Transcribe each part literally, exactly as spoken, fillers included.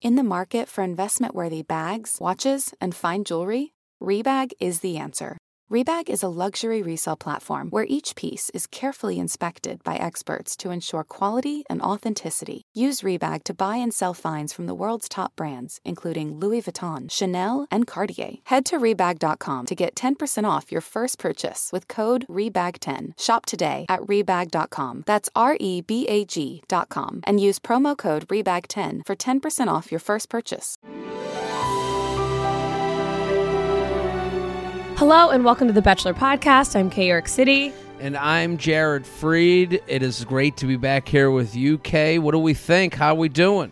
In the market for investment-worthy bags, watches, and fine jewelry, Rebag is the answer. Rebag is a luxury resale platform where each piece is carefully inspected by experts to ensure quality and authenticity. Use Rebag to buy and sell finds from the world's top brands, including Louis Vuitton, Chanel, and Cartier. Head to Rebag dot com to get ten percent off your first purchase with code Rebag ten. Shop today at Rebag dot com. That's R E B A G dot com. And use promo code Rebag ten for ten percent off your first purchase. Hello and welcome to the Bachelor Podcast. I'm Kay York City. And I'm Jared Freed. It is great to be back here with you, Kay. What do we think? How are we doing?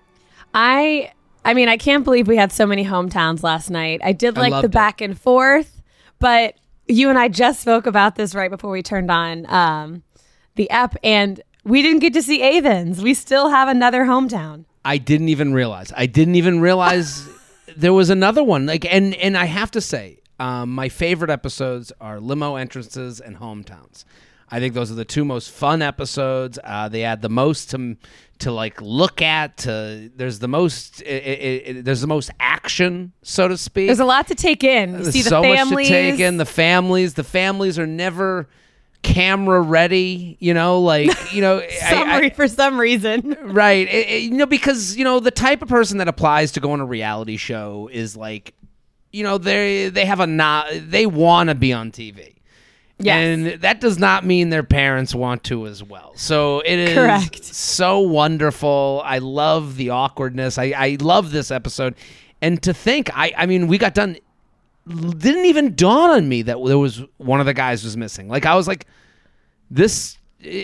I I mean, I can't believe we had so many hometowns last night. I did like I the it. back and forth, but you and I just spoke about this right before we turned on um, the app, and we didn't get to see Avens. We still have another hometown. I didn't even realize. I didn't even realize there was another one. Like, and and I have to say, Um, my favorite episodes are limo entrances and hometowns. I think those are the two most fun episodes. Uh, they add the most to to like look at. To there's the most it, it, it, there's the most action, so to speak. There's a lot to take in. You There's see the so families. much to take in. The families. The families are never camera ready. You know, like you know, some I, I, re- for some reason, right? It, it, you know, because you know the type of person that applies to go on a reality show is like. You know, they they have a not, they want to be on T V. Yes. And that does not mean their parents want to as well. So it is Correct. So wonderful. I love the awkwardness. I, I love this episode. And to think, I, I mean, we got done, didn't even dawn on me that there was one of the guys was missing. Like, I was like, this,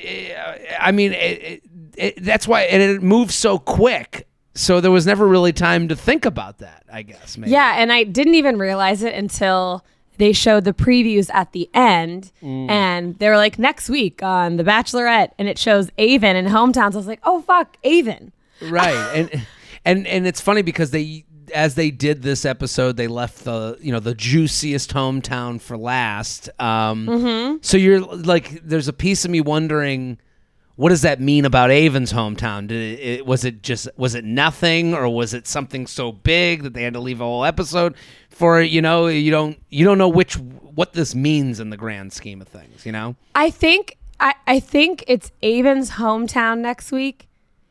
I mean, it, it, it, that's why, and it moves so quick. So there was never really time to think about that, I guess. Maybe. Yeah, and I didn't even realize it until they showed the previews at the end, mm. and they were like, next week on The Bachelorette, and it shows Aven and hometowns. I was like, oh, fuck, Aven. Right, and and and it's funny because they, as they did this episode, they left the, you know, the juiciest hometown for last. Um, mm-hmm. So you're like, there's a piece of me wondering, what does that mean about Aven's hometown? Did it, it, was it just was it nothing, or was it something so big that they had to leave a whole episode for? You know, you don't you don't know which what this means in the grand scheme of things. You know, I think I, I think it's Aven's hometown next week,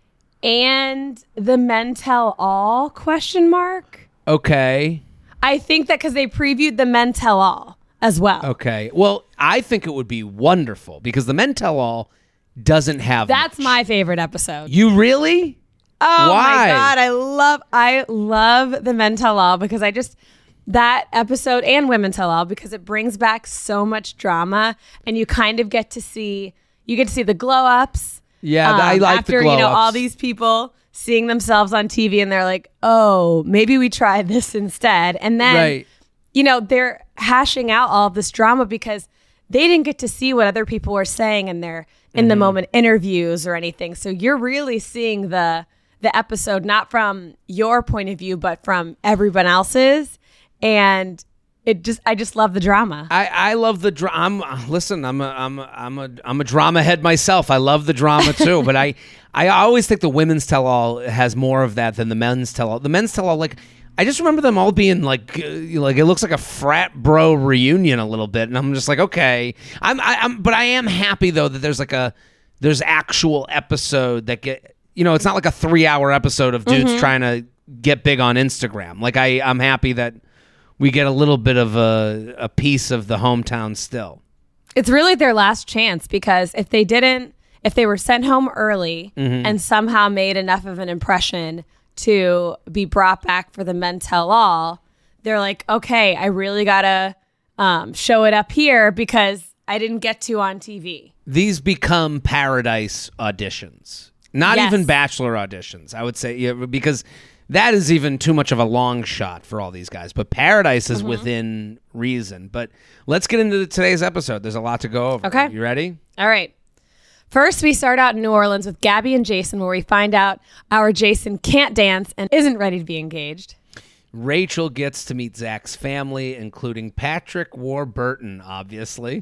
and the Men Tell All question mark. Okay, I think that because they previewed the Men Tell All as well. Okay, well, I think it would be wonderful because the Men Tell All doesn't have That's much. my favorite episode. You really? Oh Why? my God. I love I love the Men Tell All because I just that episode and Women Tell All because it brings back so much drama and you kind of get to see you get to see the glow ups. Yeah, um, I like after, the glow you know, ups. all these people seeing themselves on T V and they're like, oh, maybe we try this instead. And then Right. you know, they're hashing out all of this drama because they didn't get to see what other people were saying in their in mm-hmm. the moment interviews or anything. So you're really seeing the the episode not from your point of view, but from everyone else's. And it just I just love the drama. I, I love the drama. Listen, I'm a I'm a, I'm a I'm a drama head myself. I love the drama too. But I I always think the Women's Tell All has more of that than the Men's Tell All. The Men's Tell All, like, I just remember them all being like, uh, like it looks like a frat bro reunion a little bit, and I'm just like, okay, I'm, I, I'm, but I am happy though that there's like a, there's actual episode that get, you know, it's not like a three hour episode of dudes mm-hmm. trying to get big on Instagram. Like I, I'm happy that we get a little bit of a, a piece of the hometown still. It's really their last chance because if they didn't, if they were sent home early mm-hmm. and somehow made enough of an impression to be brought back for the Men Tell All, they're like, okay, I really gotta um, show it up here because I didn't get to on T V. These become Paradise auditions, not yes. even Bachelor auditions, I would say, yeah, because that is even too much of a long shot for all these guys. But Paradise is mm-hmm. within reason. But let's get into today's episode. There's a lot to go over. Okay. You ready? All right. First, we start out in New Orleans with Gabby and Jason, where we find out our Jason can't dance and isn't ready to be engaged. Rachel gets to meet Zach's family, including Patrick Warburton, obviously.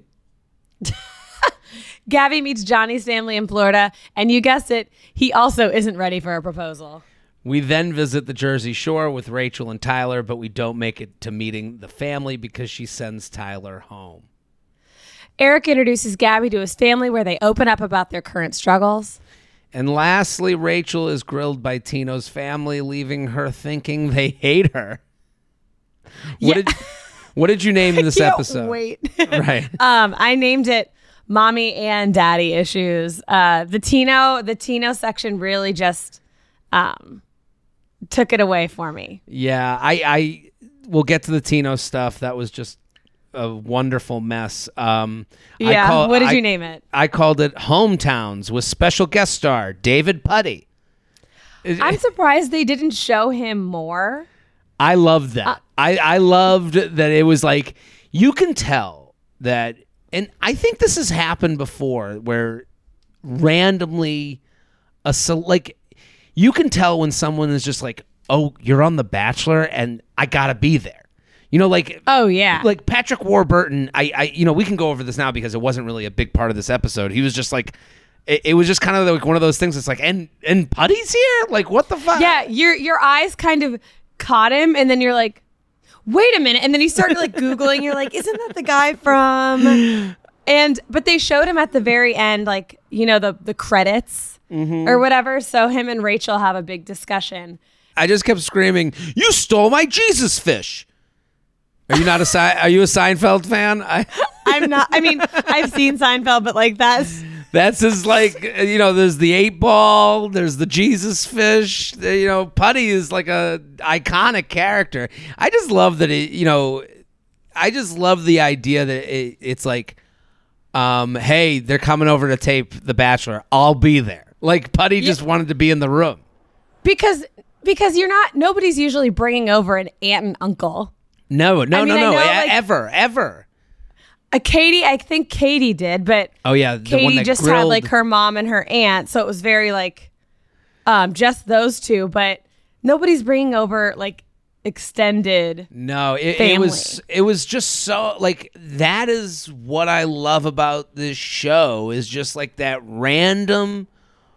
Gabby meets Johnny's family in Florida, and you guessed it, he also isn't ready for a proposal. We then visit the Jersey Shore with Rachel and Tyler, but we don't make it to meeting the family because she sends Tyler home. Eric introduces Gabby to his family where they open up about their current struggles. And lastly, Rachel is grilled by Tino's family, leaving her thinking they hate her. What, Yeah. did, what did you name this Can't episode? Wait. Right. Um, I named it Mommy and Daddy Issues. Uh, the Tino, the Tino section really just um, took it away for me. Yeah, I, I will get to the Tino stuff. That was just a wonderful mess. Um, I Yeah. call- what did I- you name it? I called it Hometowns with special guest star David Puddy. I'm surprised they didn't show him more. I loved that. Uh, I, I loved that it was like, you can tell that, and I think this has happened before where randomly, a so, like, you can tell when someone is just like, oh, you're on The Bachelor and I gotta be there. You know, like, Oh yeah. like Patrick Warburton, I, I, you know, we can go over this now because it wasn't really a big part of this episode. He was just like, it, it was just kind of like one of those things. It's like, and and Putty's here, like, what the fuck? Yeah, your your eyes kind of caught him, and then you're like, wait a minute, and then you started like Googling. You're like, isn't that the guy from? And but they showed him at the very end, like, you know, the the credits Mm-hmm. or whatever. So him and Rachel have a big discussion. I just kept screaming, "You stole my Jesus fish!" Are you not a Se- Are you a Seinfeld fan? I, I'm not. I mean, I've seen Seinfeld, but like that's that's his, like, you know. There's the eight ball. There's the Jesus fish. the- You know, Putty is like a iconic character. I just love that it. You know, I just love the idea that it, it's like, um, hey, they're coming over to tape The Bachelor. I'll be there. Like Putty just wanted to be in the room. because because you're not. Nobody's usually bringing over an aunt and uncle. No, no, I mean, no, I no, know, e- like- ever, ever. Uh, Katie, I think Katie did, but Oh yeah, the one Katie that just had grilled- like her mom and her aunt, so it was very like um just those two, but nobody's bringing over like extended. No, it, it family. was it was just so like that is what I love about this show is just like that random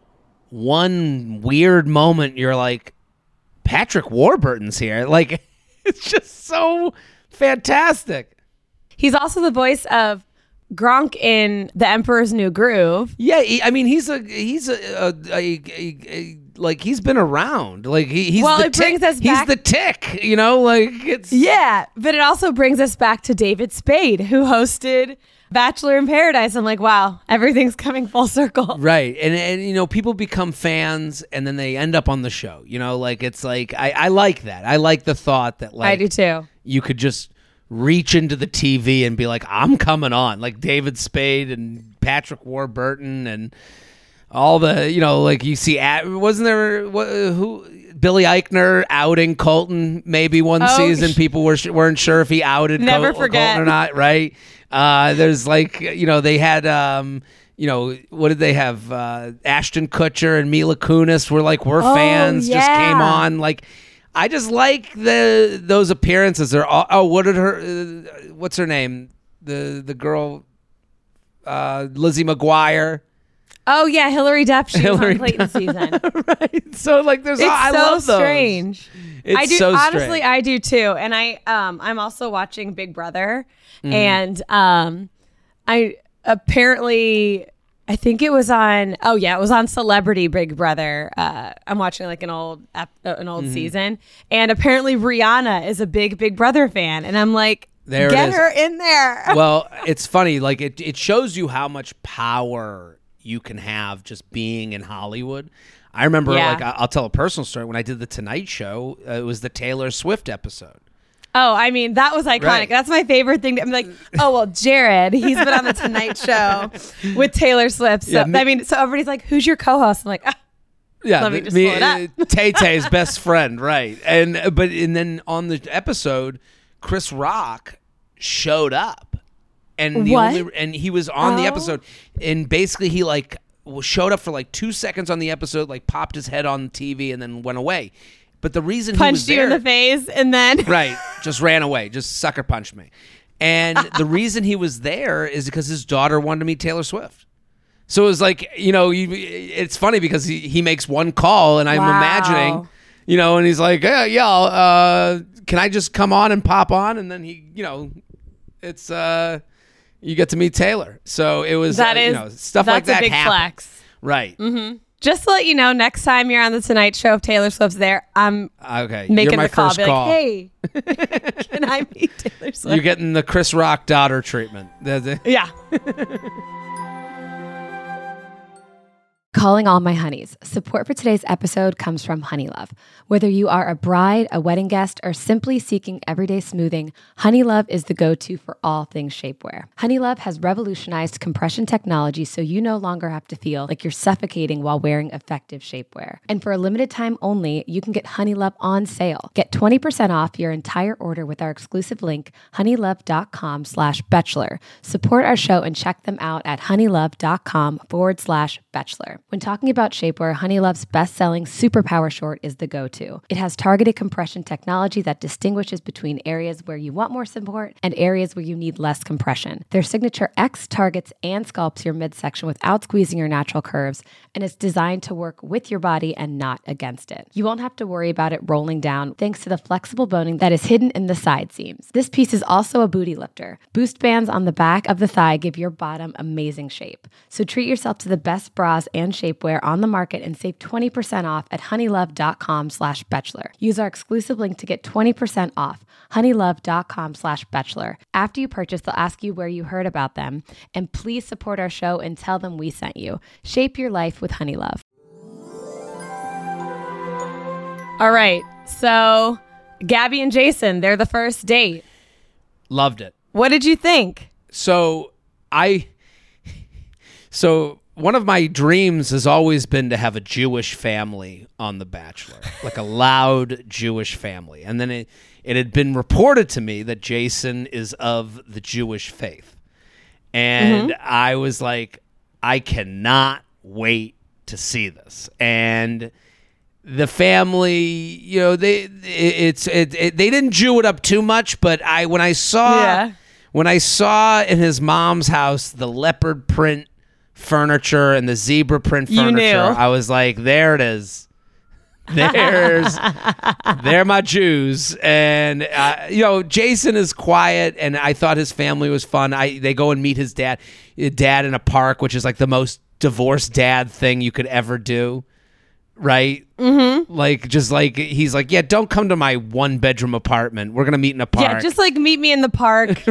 one weird moment you're like Patrick Warburton's here. Like it's just so fantastic. He's also the voice of Gronk in The Emperor's New Groove. Yeah, he, I mean he's a he's a, a, a, a, a like he's been around. Like he, he's Well, the it brings tick. us He's back- the tick, you know, like it's Yeah, but it also brings us back to David Spade, who hosted Bachelor in Paradise. I'm like, wow, everything's coming full circle. Right. And, and, you know, people become fans and then they end up on the show. You know, like, it's like, I, I like that. I like the thought that, like, I do too. you could just reach into the T V and be like, I'm coming on. Like David Spade and Patrick Warburton and all the, you know, like you see, at, wasn't there, what, who, Billy Eichner outing Colton maybe one Oh, season. sh- People were, weren't sure if he outed Never Col- forget. Colton or not, right? Uh, there's like, you know, they had, um, you know, what did they have? Uh, Ashton Kutcher and Mila Kunis were like, we're Oh, fans, just yeah. came on. Like, I just like the those appearances. They're all, oh, what did her, uh, what's her name? The the girl, uh, Lizzie McGuire. Oh yeah, Hillary Duff. She Hillary was on Clayton season. Right. So like, there's, It's all, I so love those. strange. It's I do so honestly, strange. I do too, and I um I'm also watching Big Brother, Mm-hmm. and um I apparently I think it was on oh yeah it was on Celebrity Big Brother. Uh, I'm watching like an old ep- uh, an Mm-hmm. old season, and apparently Rihanna is a big Big Brother fan, and I'm like, There it get is. her in there. Well, it's funny. Like it, it shows you how much power you can have just being in Hollywood. I remember, Yeah. like, I- I'll tell a personal story. When I did the Tonight Show, uh, it was the Taylor Swift episode. Oh, I mean, that was iconic. Right. That's my favorite thing. To, I'm like, oh, well, Jared, he's been on the Tonight Show with Taylor Swift. So, Yeah, me- I mean, so everybody's like, who's your co-host? I'm like, ah, Yeah, Let me the- just pull it up. Tay Tay's best friend, right? And uh, but and then on the episode, Chris Rock showed up, and the What? only and he was on the Oh. episode, and basically he like w- showed up for like two seconds on the episode, like popped his head on T V, and then went away. But the reason he was punched you there, in the face, and then right, just ran away, just sucker punched me. And the reason he was there is because his daughter wanted to meet Taylor Swift. So it was like, you know, you, it's funny because he, he makes one call, and I'm Wow. imagining, you know, and he's like, yeah, yeah, I'll, uh, can I just come on and pop on? And then he, you know, it's, uh, you get to meet Taylor. So it was, that uh, is, you know, stuff like that That's a big happened. flex. Right. Mm-hmm. Just to let you know, next time you're on the Tonight Show, if Taylor Swift's there, I'm Okay. making You're my the call. first Be call. like, hey, can I meet Taylor Swift? You're getting the Chris Rock daughter treatment. That's it. Yeah. Calling all my honeys. Support for today's episode comes from Honeylove. Whether you are a bride, a wedding guest, or simply seeking everyday smoothing, Honeylove is the go-to for all things shapewear. Honeylove has revolutionized compression technology so you no longer have to feel like you're suffocating while wearing effective shapewear. And for a limited time only, you can get Honeylove on sale. Get twenty percent off your entire order with our exclusive link, honeylove.com slash bachelor. Support our show and check them out at honeylove.com forward slash bachelor. When talking about shapewear, Honeylove's best-selling Superpower Short is the go-to. It has targeted compression technology that distinguishes between areas where you want more support and areas where you need less compression. Their signature X targets and sculpts your midsection without squeezing your natural curves, and it's designed to work with your body and not against it. You won't have to worry about it rolling down thanks to the flexible boning that is hidden in the side seams. This piece is also a booty lifter. Boost bands on the back of the thigh give your bottom amazing shape. So treat yourself to the best bras and shapewear on the market and save twenty percent off at honeylove.com slash bachelor. Use our exclusive link to get twenty percent off, honeylove.com slash bachelor. After you purchase, they'll ask you where you heard about them. And please support our show and tell them we sent you. Shape your life with Honeylove. All right. So Gabby and Jason, they're the first date. Loved it. What did you think? So I, so one of my dreams has always been to have a Jewish family on The Bachelor, like a loud Jewish family. And then it, it had been reported to me that Jason is of the Jewish faith. And mm-hmm. I was like, I cannot wait to see this. And the family, you know, they it, it's it, it, they didn't Jew it up too much, but I when I saw yeah. when I saw in his mom's house the leopard print furniture and the zebra print furniture, I was like, there it is. There's they're my Jews. And uh, you know, Jason is quiet, and I thought his family was fun. I they go and meet his dad dad in a park, which is like the most divorced dad thing you could ever do. Right? Mm-hmm. Like, just like, he's like, yeah, don't come to my one bedroom apartment. We're going to meet in a park. Yeah, just like meet me in the park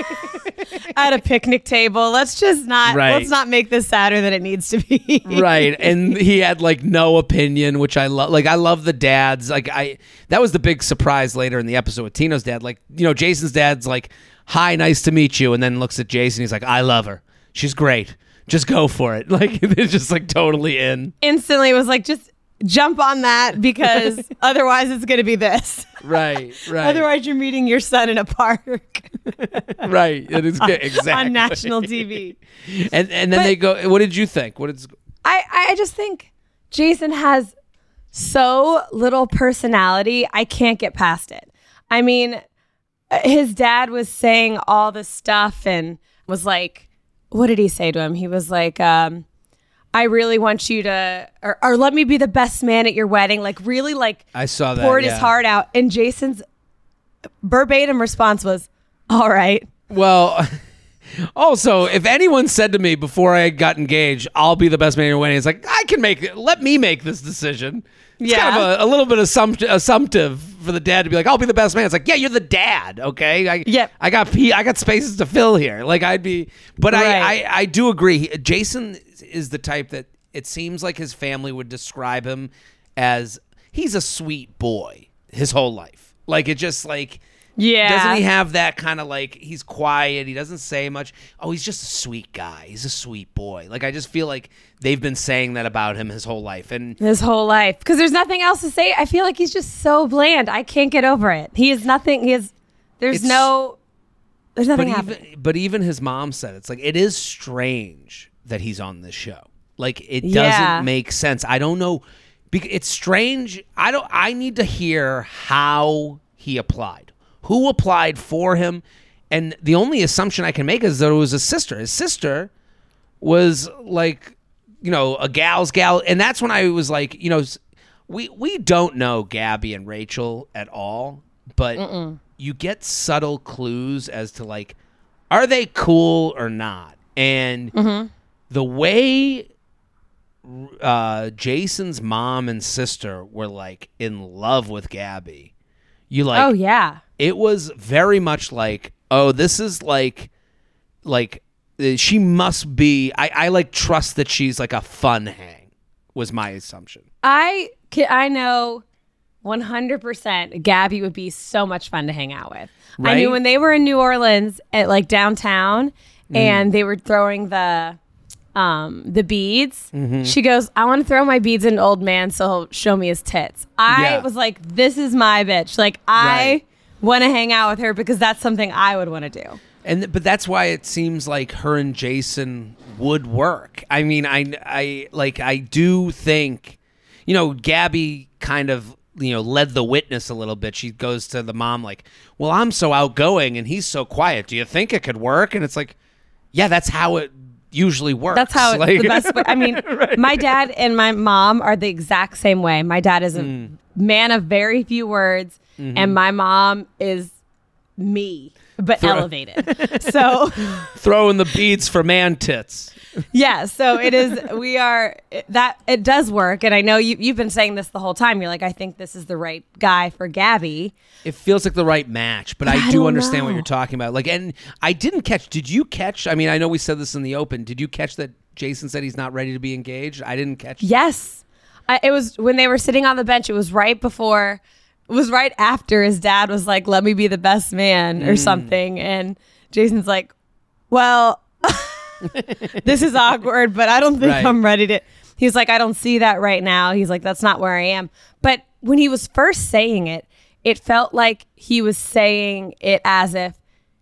at a picnic table. Let's just not, right. let's not make this sadder than it needs to be. Right. And he had like no opinion, which I love. Like, I love the dads. Like, I, that was the big surprise later in the episode with Tino's dad. Like, you know, Jason's dad's like, hi, nice to meet you. And then looks at Jason. He's like, I love her. She's great. Just go for it. Like, it's just like totally in. Instantly was like, just jump on that, because otherwise it's going to be this. Right, right. Otherwise you're meeting your son in a park. Right. It is good. Exactly. On national T V. And and then but they go, what did you think? What did I, I just think Jason has so little personality. I can't get past it. I mean, his dad was saying all this stuff and was like, what did he say to him? He was like, um, I really want you to, or, or let me be the best man at your wedding. Like, really, like, I saw that, poured yeah. his heart out. And Jason's verbatim response was, all right. Well, also, if anyone said to me before I got engaged, I'll be the best man at your wedding, it's like, I can make it. Let me make this decision. It's yeah. kind of a, a little bit assumpt- assumptive for the dad to be like, I'll be the best man. It's like, yeah, you're the dad, okay? I, yep. I got p- I got spaces to fill here. Like, I'd be, but right. I, I, I do agree. He, Jason is the type that it seems like his family would describe him as, he's a sweet boy his whole life. Like, it just like, yeah. doesn't he have that kind of like, he's quiet, he doesn't say much. Oh, he's just a sweet guy. He's a sweet boy. Like, I just feel like they've been saying that about him his whole life. And his whole life. Because there's nothing else to say. I feel like he's just so bland. I can't get over it. He is nothing. He is, there's It's- no, there's nothing but happening. even, but even his mom said, it's like, it is strange that he's on this show. Like, it doesn't Yeah. make sense. I don't know. bec- It's strange. I don't. I need to hear how he applied. Who applied for him? And the only assumption I can make is that it was his sister. His sister was like, you know, a gal's gal. And that's when I was like, you know, we we don't know Gabby and Rachel at all, but Mm-mm. you get subtle clues as to like, are they cool or not? And mm-hmm. the way uh, Jason's mom and sister were like in love with Gabby, you like, oh yeah, it was very much like, oh, this is like, like she must be. I, I like trust that she's like a fun hang. Was my assumption. I I know one hundred percent Gabby would be so much fun to hang out with. Right? I knew when they were in New Orleans at like downtown mm. and they were throwing the um, the beads. Mm-hmm. She goes, I want to throw my beads in an old man so he'll show me his tits. I yeah. was like, this is my bitch. Like I right. want to hang out with her because that's something I would want to do. And but that's why it seems like her and Jason would work. I mean, I, I like I do think, you know, Gabby kind of, you know, led the witness a little bit. She goes to the mom like, well, I'm so outgoing and he's so quiet. Do you think it could work? And it's like, yeah, that's how it usually works. That's how it's like, the best way. I mean, right. my dad and my mom are the exact same way. My dad is a mm. man of very few words mm-hmm. and my mom is me. But Throw- elevated. So throwing the beads for man tits. Yeah. So it is, we are, that it does work. And I know you, you've been saying this the whole time. You're like, I think this is the right guy for Gabby. It feels like the right match, but, but I, I do understand know. what you're talking about. Like, and I didn't catch, did you catch, I mean, I know we said this in the open. Did you catch that Jason said he's not ready to be engaged? I didn't catch that. Yes. I, it was when they were sitting on the bench. It was right before. It was right after his dad was like, let me be the best man or mm. something. And Jason's like, well, this is awkward, but I don't think right. I'm ready to. He's like, I don't see that right now. He's like, that's not where I am. But when he was first saying it, it felt like he was saying it as if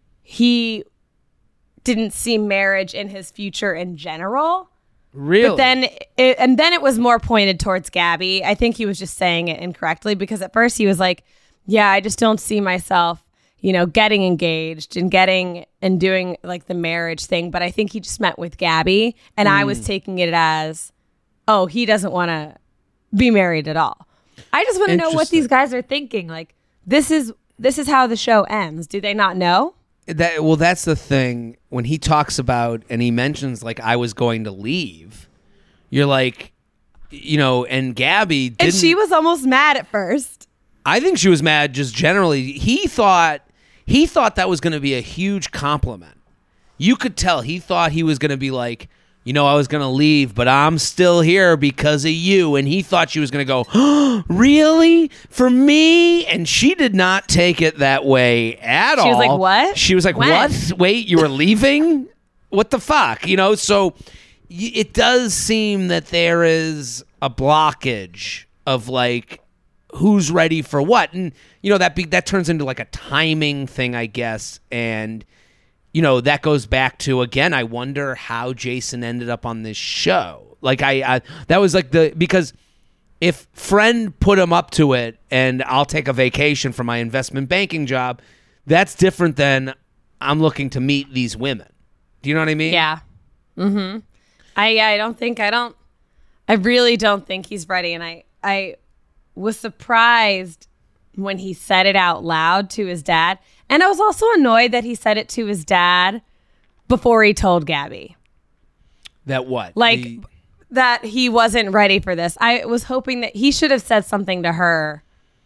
he didn't see marriage in his future in general. Really? But then, it, and then it was more pointed towards Gabby. I think he was just saying it incorrectly because at first he was like, yeah, I just don't see myself, you know, getting engaged and getting and doing like the marriage thing. But I think he just meant with Gabby. And mm. I was taking it as, oh, he doesn't want to be married at all. I just want to know what these guys are thinking. Like, this is this is how the show ends. Do they not know? That well, that's the thing. When he talks about and he mentions like I was going to leave, you're like, you know, and Gabby didn't. And she was almost mad at first. I think she was mad just generally. He thought he thought that was going to be a huge compliment. You could tell he thought he was going to be like, you know, I was going to leave, but I'm still here because of you. And he thought she was going to go, oh, really? For me? And she did not take it that way at all. She was like, what? She was like, when? What? Wait, you were leaving? What the fuck? You know, so y- it does seem that there is a blockage of like, who's ready for what? And, you know, that be- that turns into like a timing thing, I guess. And, you know, that goes back to, again, I wonder how Jason ended up on this show. Like, I, I that was like the, because if Friend put him up to it and I'll take a vacation from my investment banking job, that's different than I'm looking to meet these women. Do you know what I mean? Yeah. Mm-hmm. I, I don't think, I don't, I really don't think he's ready. And I, I was surprised when he said it out loud to his dad. And I was also annoyed that he said it to his dad before he told Gabby. That what? Like, the... that he wasn't ready for this. I was hoping that he should have said something to her.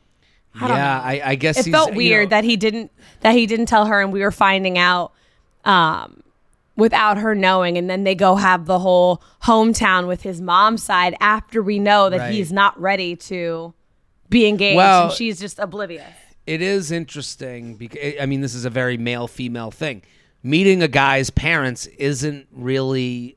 I yeah, I, I guess it he's, felt weird you know... that he didn't that he didn't tell her, and we were finding out um, without her knowing. And then they go have the whole hometown with his mom's side after we know that right. he's not ready to be engaged, well, and she's just oblivious. It is interesting because, I mean, this is a very male-female thing. Meeting a guy's parents isn't really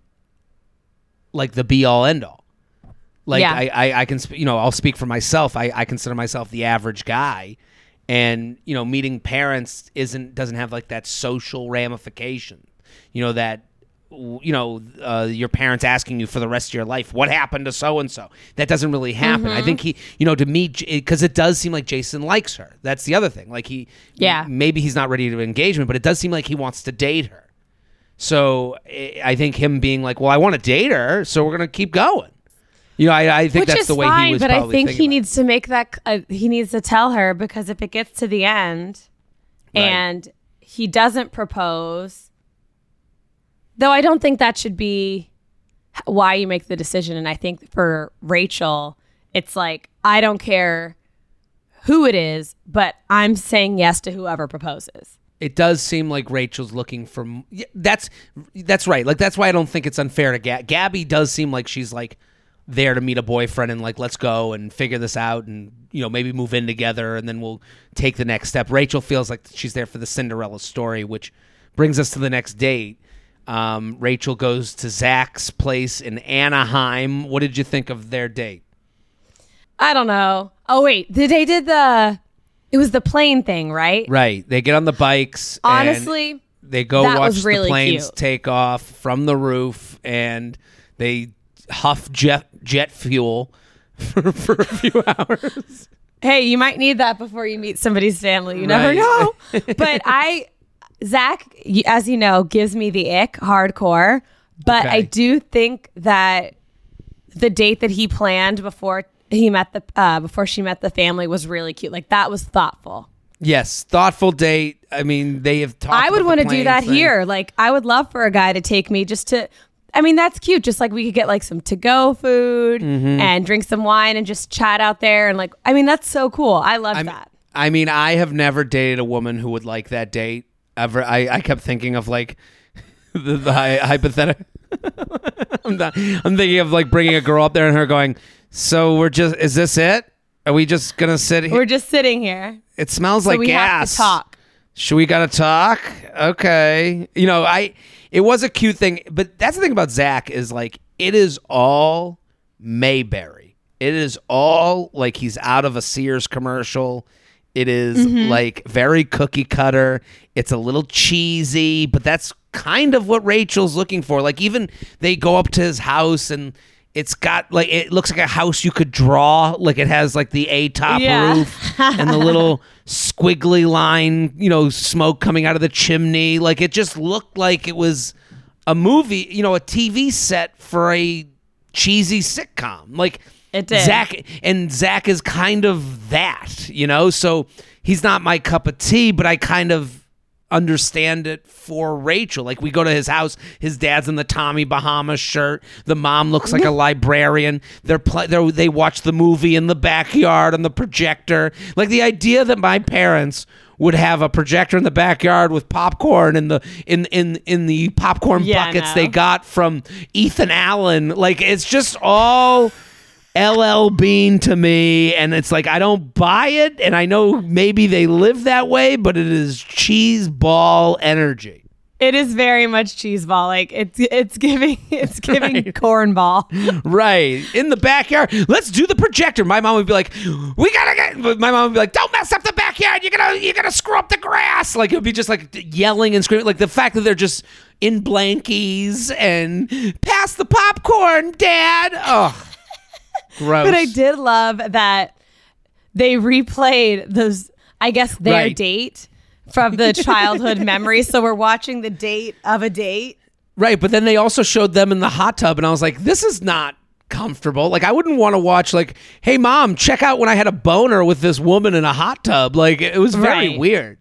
like the be-all, end-all. Like, yeah. I, I, I can, sp- you know, I'll speak for myself. I, I consider myself the average guy. And, you know, meeting parents isn't doesn't have like that social ramification. You know, that, you know, uh, your parents asking you for the rest of your life, what happened to so-and-so? That doesn't really happen. Mm-hmm. I think he, you know, to me, because it does seem like Jason likes her. That's the other thing. Like he, yeah. maybe he's not ready to engagement, but it does seem like he wants to date her. So I think him being like, well, I want to date her, so we're going to keep going. You know, I, I think Which that's is the way fine, he was but I probably think he thinking about it. needs to make that. Uh, he needs to tell her, because if it gets to the end Right. and he doesn't propose, though, I don't think that should be why you make the decision. And I think for Rachel, it's like, I don't care who it is, but I'm saying yes to whoever proposes. It does seem like Rachel's looking for. Yeah, that's that's right. Like that's why I don't think it's unfair to Gab. Gabby does seem like she's like there to meet a boyfriend and like let's go and figure this out and you know maybe move in together and then we'll take the next step. Rachel feels like she's there for the Cinderella story, which brings us to the next date. Um, Rachel goes to Zach's place in Anaheim. What did you think of their date? I don't know. Oh wait, did they did the? It was the plane thing, right? Right. They get on the bikes. Honestly, and they go that watch was really the planes cute. take off from the roof, and they huff jet jet fuel for, for a few hours. Hey, you might need that before you meet somebody's family. You never Right. know. But I, Zach, y- as you know, gives me the ick hardcore. But Okay. I do think that the date that he planned before he met the uh, before she met the family was really cute. Like that was thoughtful. Yes, thoughtful date. I mean, they have talked. I would about want the to do plane that thing. here. Like I would love for a guy to take me just to. I mean, that's cute. Just like we could get like some to-go food Mm-hmm. and drink some wine and just chat out there. And like, I mean, that's so cool. I love I'm- that. I mean, I have never dated a woman who would like that date ever. I, I kept thinking of like the, the hy- hypothetical. I'm not. I'm thinking of like bringing a girl up there and her going. So we're just. Is this it? Are we just gonna sit here? We're just sitting here. It smells So like we gas. have to talk. Should we gotta talk? Okay. You know, I it was a cute thing, but that's the thing about Zach is like it is all Mayberry. It is all like he's out of a Sears commercial. It is Mm-hmm. like very cookie cutter. It's a little cheesy, but that's kind of what Rachel's looking for. Like even they go up to his house and it's got like it looks like a house you could draw. Like it has like the A top Yeah. roof and the little squiggly line, you know, smoke coming out of the chimney. Like it just looked like it was a movie, you know, a T V set for a cheesy sitcom. Like It did. Zach and Zach is kind of that, you know. So he's not my cup of tea, but I kind of understand it for Rachel. Like we go to his house, his dad's in the Tommy Bahama shirt. The mom looks like a librarian. They're, pl- they're they watch the movie in the backyard on the projector. Like the idea that my parents would have a projector in the backyard with popcorn in the in in in the popcorn Yeah, buckets no. they got from Ethan Allen. Like it's just all L L Bean to me, and it's like I don't buy it, and I know maybe they live that way, but it is cheese ball energy. It is very much cheese ball. Like it's it's giving it's giving Right. cornball. Right. In the backyard. Let's do the projector. My mom would be like, we gotta get my mom would be like, don't mess up the backyard. You're gonna you're gonna screw up the grass. Like it would be just like yelling and screaming. Like the fact that they're just in blankies and pass the popcorn, Dad. Oh. Gross. But I did love that they replayed those, I guess, their Right. date from the childhood memory. So we're watching the date of a date. Right, but then they also showed them in the hot tub, and I was like, this is not comfortable. Like, I wouldn't want to watch, like, hey, Mom, check out when I had a boner with this woman in a hot tub. Like, it was very Right. weird.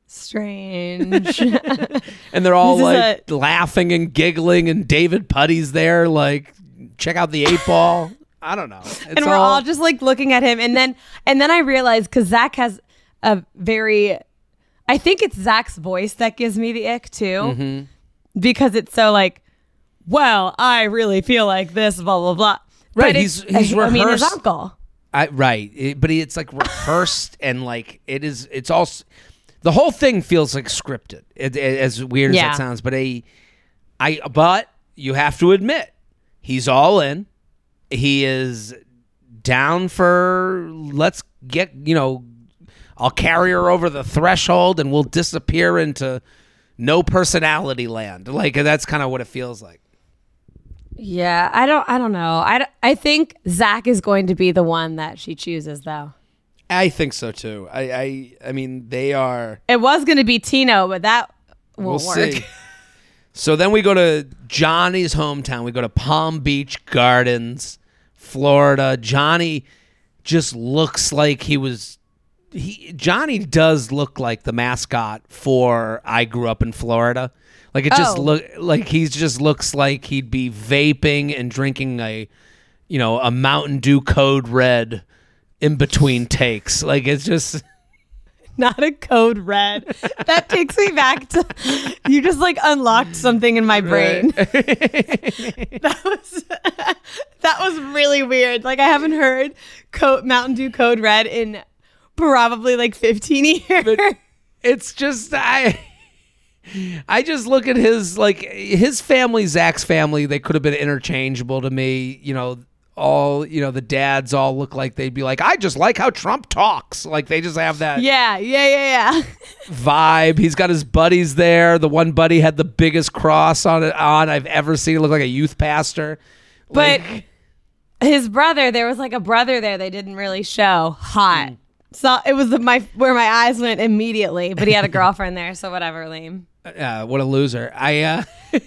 Strange. And they're all, This is like, laughing and giggling, and David Putty's there, like, check out the eight ball. I don't know. It's and we're all just like looking at him. And then and then I realized, because Zach has a very, I think it's Zach's voice that gives me the ick too. Mm-hmm. Because it's so like, well, I really feel like this, blah, blah, blah. Right, But he's- it's- he's I mean, his rehearsed. uncle. I, right, It- but it's like rehearsed and like it is. It's all s- the whole thing feels like scripted. It, it- as weird as Yeah. that sounds, but a, I but you have to admit he's all in. He is down for let's get you know. I'll carry her over the threshold and we'll disappear into no personality land. Like that's kind of what it feels like. Yeah, I don't I don't know. I, d- I think Zach is going to be the one that she chooses, though. I think so too. I I, I mean they are. It was going to be Tino, but that won't We'll work. see. So then we go to Johnny's hometown. We go to Palm Beach Gardens Florida. Johnny just looks like he was. He Johnny does look like the mascot for I Grew Up in Florida. Like it just Oh. look like he just looks like he'd be vaping and drinking a, you know, a Mountain Dew Code Red in between takes. Like it's just. Not a Code Red. That takes me back to you just like unlocked something in my brain. that was that was really weird. Like I haven't heard Code, Mountain Dew Code Red in probably like fifteen years. But it's just I I just look at his like his family, Zach's family, they could have been interchangeable to me, you know. All, you know, the dads all look like they'd be like, I just like how Trump talks. Like they just have that Yeah, yeah, yeah, yeah. vibe. He's got his buddies there. The one buddy had the biggest cross on it on I've ever seen. It looked like a youth pastor. But Like, his brother, there was like a brother there they didn't really show. Hot. So it was the, my where my eyes went immediately. But he had a girlfriend there, so whatever, lame. uh, what a loser. I uh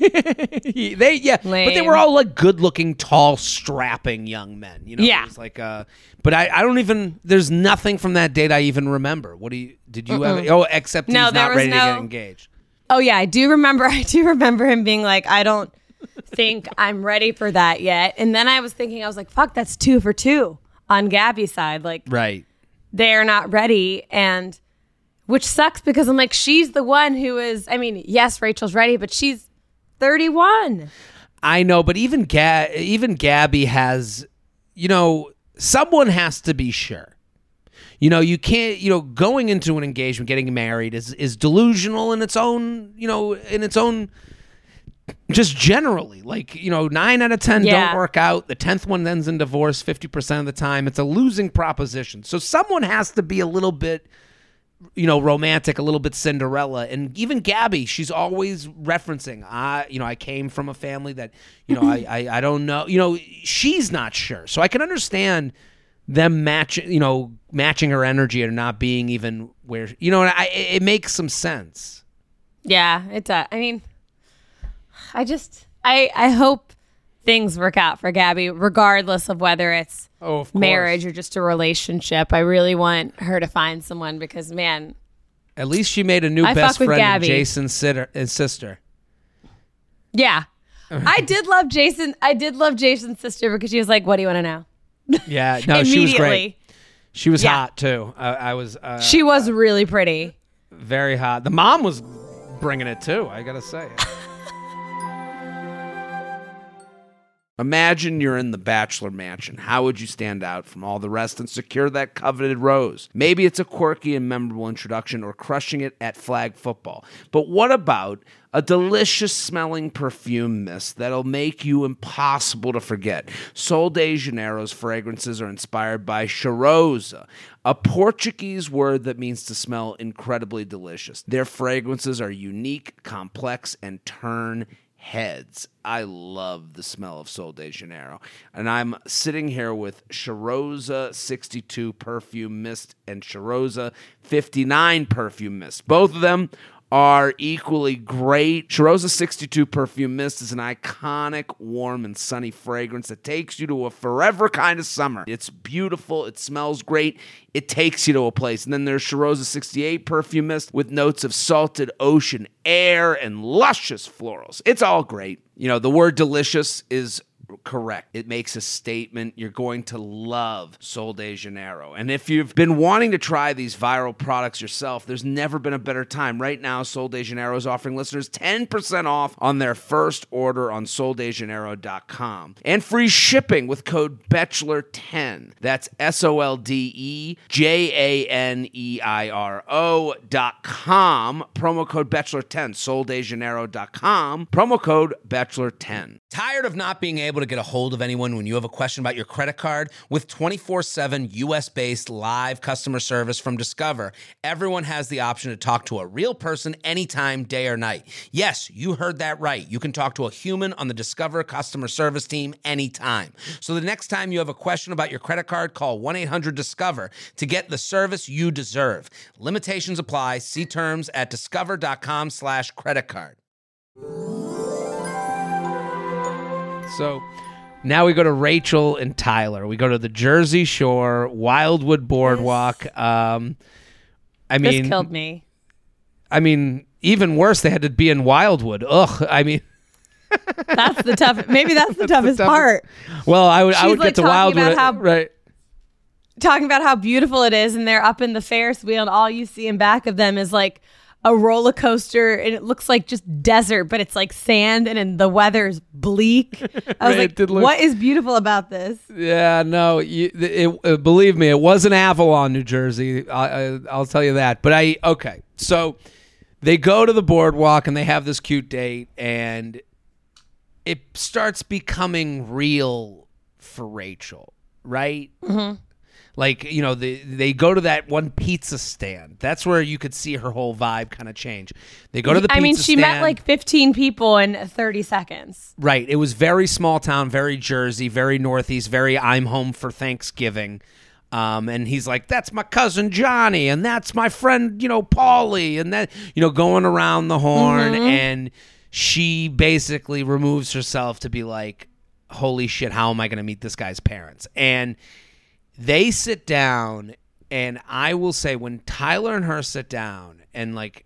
they yeah, but they Lame. were all like good-looking, tall, strapping young men. You know, Yeah. It was like uh, but I, I don't even. There's nothing from that date I even remember. What do you? Did you have? Oh, except No, he's there not was ready to no- get engaged. Oh yeah, I do remember. I do remember him being like, I don't think I'm ready for that yet. And then I was thinking, I was like, fuck, that's two for two on Gabby's side. Like Right. they're not ready, and which sucks because I'm like, she's the one who is. I mean, yes, Rachel's ready, but she's thirty-one. I know, but even Ga- even Gabby has, you know, someone has to be sure. You know, you can't, you know, going into an engagement, getting married is is delusional in its own, you know, in its own, just generally. Like, you know, nine out of ten Yeah. don't work out. The tenth one ends in divorce fifty percent of the time. It's a losing proposition. So someone has to be a little bit, you know, romantic, a little bit Cinderella. And even Gabby, she's always referencing, I, you know, I came from a family that, you know, I, I, I don't know, you know, she's not sure. So I can understand them matching, you know, matching her energy or not being even where, you know, I, it makes some sense. Yeah, it does. I mean, I just, I, I hope things work out for Gabby, regardless of whether it's Oh, of course. marriage or just a relationship. I really want her to find someone because, man, At least she made a new I best fuck with friend in Gabby. Jason's sitter, his sister. yeah. I did love Jason. I did love Jason's sister because she was like, what do you want to know? Yeah, no, she was great. Immediately. She was Yeah. hot too. I, I was uh, She was really pretty. very hot. The mom was bringing it too. I gotta say. Imagine you're in the bachelor mansion. How would you stand out from all the rest and secure that coveted rose? Maybe it's a quirky and memorable introduction or crushing it at flag football. But what about a delicious smelling perfume mist that'll make you impossible to forget? Sol de Janeiro's fragrances are inspired by cheirosa, a Portuguese word that means to smell incredibly delicious. Their fragrances are unique, complex, and turn heads. I love the smell of Sol de Janeiro. And I'm sitting here with Cheirosa sixty-two perfume mist and Cheirosa fifty-nine perfume mist. Both of them are equally great. Cheirosa sixty-two perfume mist is an iconic, warm, and sunny fragrance that takes you to a forever kind of summer. It's beautiful. It smells great. It takes you to a place. And then there's Cheirosa sixty-eight perfume mist with notes of salted ocean air and luscious florals. It's all great. You know, the word delicious is correct. It makes a statement. You're going to love Sol de Janeiro. And if you've been wanting to try these viral products yourself, there's never been a better time. Right now, Sol de Janeiro is offering listeners ten percent off on their first order on sol de janeiro dot com. And free shipping with code Bachelor ten. That's S O L D E J A N E I R O dot com. Promo code Bachelor ten. sol de janeiro dot com. Promo code Bachelor ten. Tired of not being able to get a hold of anyone when you have a question about your credit card? With twenty-four seven U S-based live customer service from Discover, everyone has the option to talk to a real person anytime, day or night. Yes, you heard that right. You can talk to a human on the Discover customer service team anytime. So the next time you have a question about your credit card, call one eight hundred discover to get the service you deserve. Limitations apply. See terms at discover.com slash credit card. So Now we go to Rachel and Tyler. We go to the Jersey Shore, Wildwood Boardwalk. Um, I mean, this killed me. I mean, even worse, they had to be in Wildwood. Ugh. I mean, that's the tough. Maybe that's the that's toughest the toughest part. Well, I would. She's I would like get to talking Wildwood. about how- right. Talking about how beautiful it is, and they're up in the Ferris wheel, and all you see in back of them is like a roller coaster, and it looks like just desert, but it's like sand, and, and the weather's bleak. I was Right, like, it did look- what is beautiful about this? Yeah, no, you, it, it, believe me, it wasn't Avalon, New Jersey. I, I, I'll tell you that. But I, okay, so they go to the boardwalk and they have this cute date, and it starts becoming real for Rachel, right? Mm-hmm. Like, you know, they, they go to that one pizza stand. That's where you could see her whole vibe kind of change. They go to the pizza stand. I mean, she met like fifteen people in thirty seconds. Right. It was very small town, very Jersey, very Northeast, very I'm home for Thanksgiving. Um, and he's like, that's my cousin Johnny, and that's my friend, you know, Paulie, and that, you know, going around the horn. Mm-hmm. And she basically removes herself to be like, holy shit, how am I going to meet this guy's parents? And they sit down, and I will say when Tyler and her sit down, and like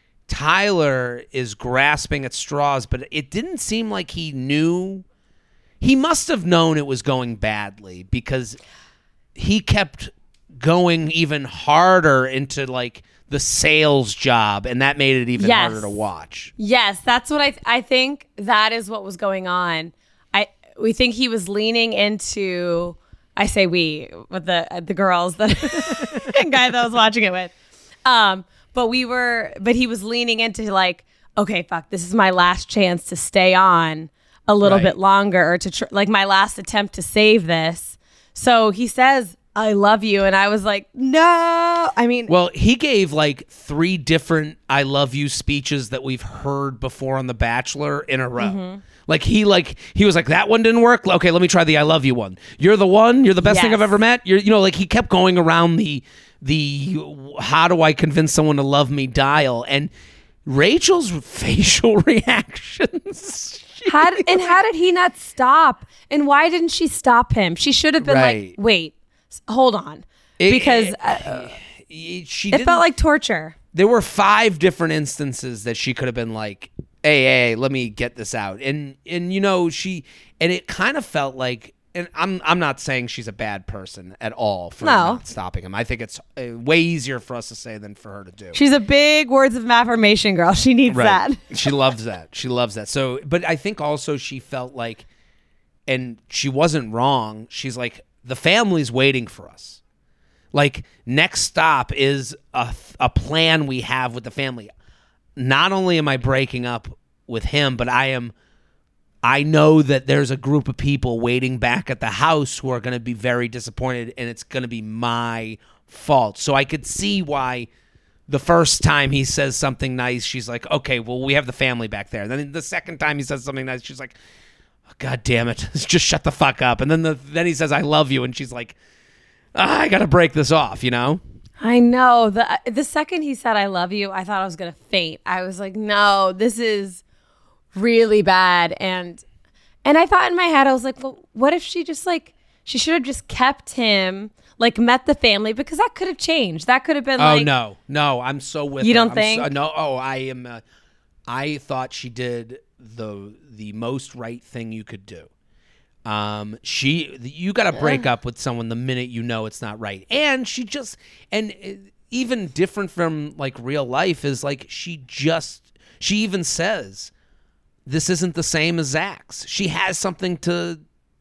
Tyler is grasping at straws, but it didn't seem like he knew. He must have known it was going badly because he kept going even harder into like the sales job, and that made it even yes. harder to watch. Yes, that's what I th- I think that is what was going on. I we think he was leaning into. I say we with the uh, the girls, the guy that I was watching it with. Um, but we were, but he was leaning into like, okay, fuck, this is my last chance to stay on a little right. bit longer, or to tr- like my last attempt to save this. So he says, "I love you," and I was like, no. I mean, well, he gave like three different "I love you" speeches that we've heard before on The Bachelor in a row. Mm-hmm. Like he like he was like, that one didn't work. Okay, let me try the "I love you" one. You're the one. You're the best yes. thing I've ever met. You're you know like he kept going around the the how do I convince someone to love me dial, and Rachel's facial reactions. How did, and how did he not stop? And why didn't she stop him? She should have been right. like, wait, hold on, it, because it, uh, it, she it felt like torture. There were five different instances that she could have been like, hey, hey, let me get this out. And, and you know, she, and it kind of felt like, and I'm I'm not saying she's a bad person at all for no. not stopping him. I think it's uh, way easier for us to say than for her to do. She's a big words of affirmation girl. She needs right. that. She loves that. She loves that. So, but I think also she felt like, and she wasn't wrong, she's like, the family's waiting for us. Like, next stop is a, a plan we have with the family. Not only am I breaking up with him, but I am, I know that there's a group of people waiting back at the house who are going to be very disappointed, and it's going to be my fault. So I could see why the first time he says something nice, she's like, okay, well, we have the family back there. Then the second time he says something nice, she's like, oh, God damn it, just shut the fuck up. And then the then he says, I love you, and she's like, ah, I got to break this off, you know? I know. The the second he said, I love you, I thought I was going to faint. I was like, no, this is really bad. And and I thought in my head, I was like, well, what if she just like, she should have just kept him, like met the family, because that could have changed. That could have been oh, like. Oh, no. No, I'm so with You her. don't I'm think? So, no, oh, I am. Uh, I thought she did the the most right thing you could do. Um, she, you got to break up with someone the minute you know it's not right. And she just, and even different from like real life is like, she just, she even says, this isn't the same as Zach's. She has something to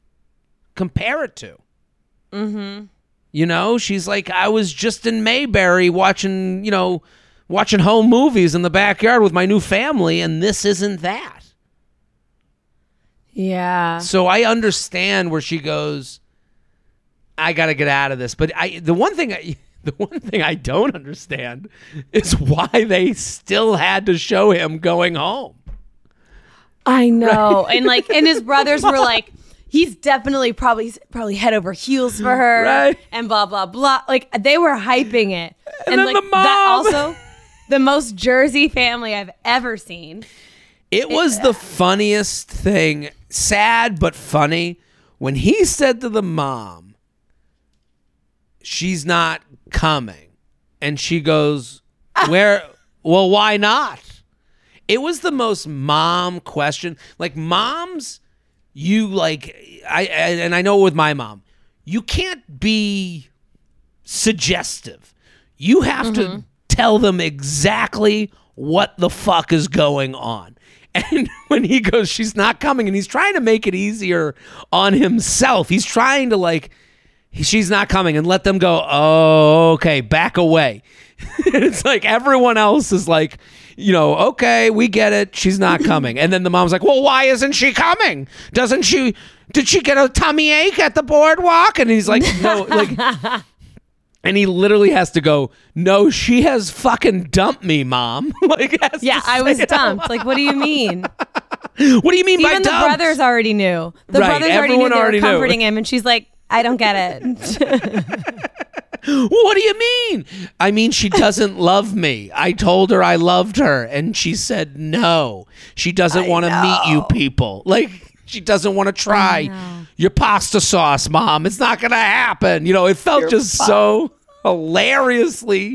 compare it to. Mm-hmm. You know, she's like, I was just in Mayberry watching, you know, watching home movies in the backyard with my new family, and this isn't that. Yeah. So I understand where she goes, I got to get out of this. But I, the one thing I, the one thing I don't understand is why they still had to show him going home. I know. Right? And like, and his brothers were like, he's definitely probably probably head over heels for her, right? And blah blah blah. Like they were hyping it, and, and then like the mom. that also the most Jersey family I've ever seen. It was it, the funniest thing, sad but funny, when he said to the mom, she's not coming, and she goes, where, well, why not? It was the most mom question. Like, moms, you like, I and I know with my mom, you can't be suggestive. You have mm-hmm. to tell them exactly what the fuck is going on. And when he goes, she's not coming, and he's trying to make it easier on himself. He's trying to like, she's not coming, and let them go, oh, okay, back away. It's like everyone else is like, you know, okay, we get it. She's not coming. And then the mom's like, well, why isn't she coming? Doesn't she, did she get a tummy ache at the boardwalk? And he's like, no, like, and he literally has to go, no, she has fucking dumped me, mom. Like, has yeah, I was dumped. Like, what do you mean? What do you mean Even by the dumped? brothers already knew. The right, brothers already knew they already were comforting knew. him, and she's like, I don't get it. What do you mean? I mean, she doesn't love me. I told her I loved her, and she said no. She doesn't want to meet you people. Like, she doesn't want to try your pasta sauce, mom. It's not going to happen. You know, it felt You're just fun. so hilariously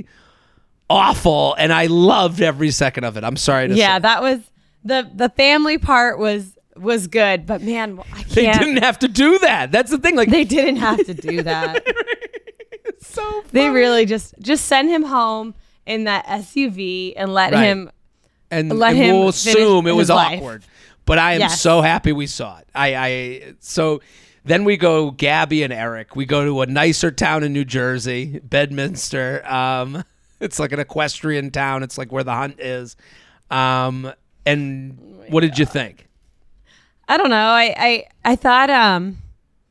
awful, and I loved every second of it. I'm sorry to yeah, say. that was the the family part was was good, but man, I can't. They didn't have to do that. That's the thing. Like, they didn't have to do that. It's so funny. They really just just send him home in that S U V and let right. him and, let and him we'll assume it was life. awkward. But I am yes. so happy we saw it. I, I so then we go Gabby and Eric. We go to a nicer town in New Jersey, Bedminster. Um, it's like an equestrian town. It's like where the hunt is. Um, and oh what did God. you think? I don't know. I, I I thought um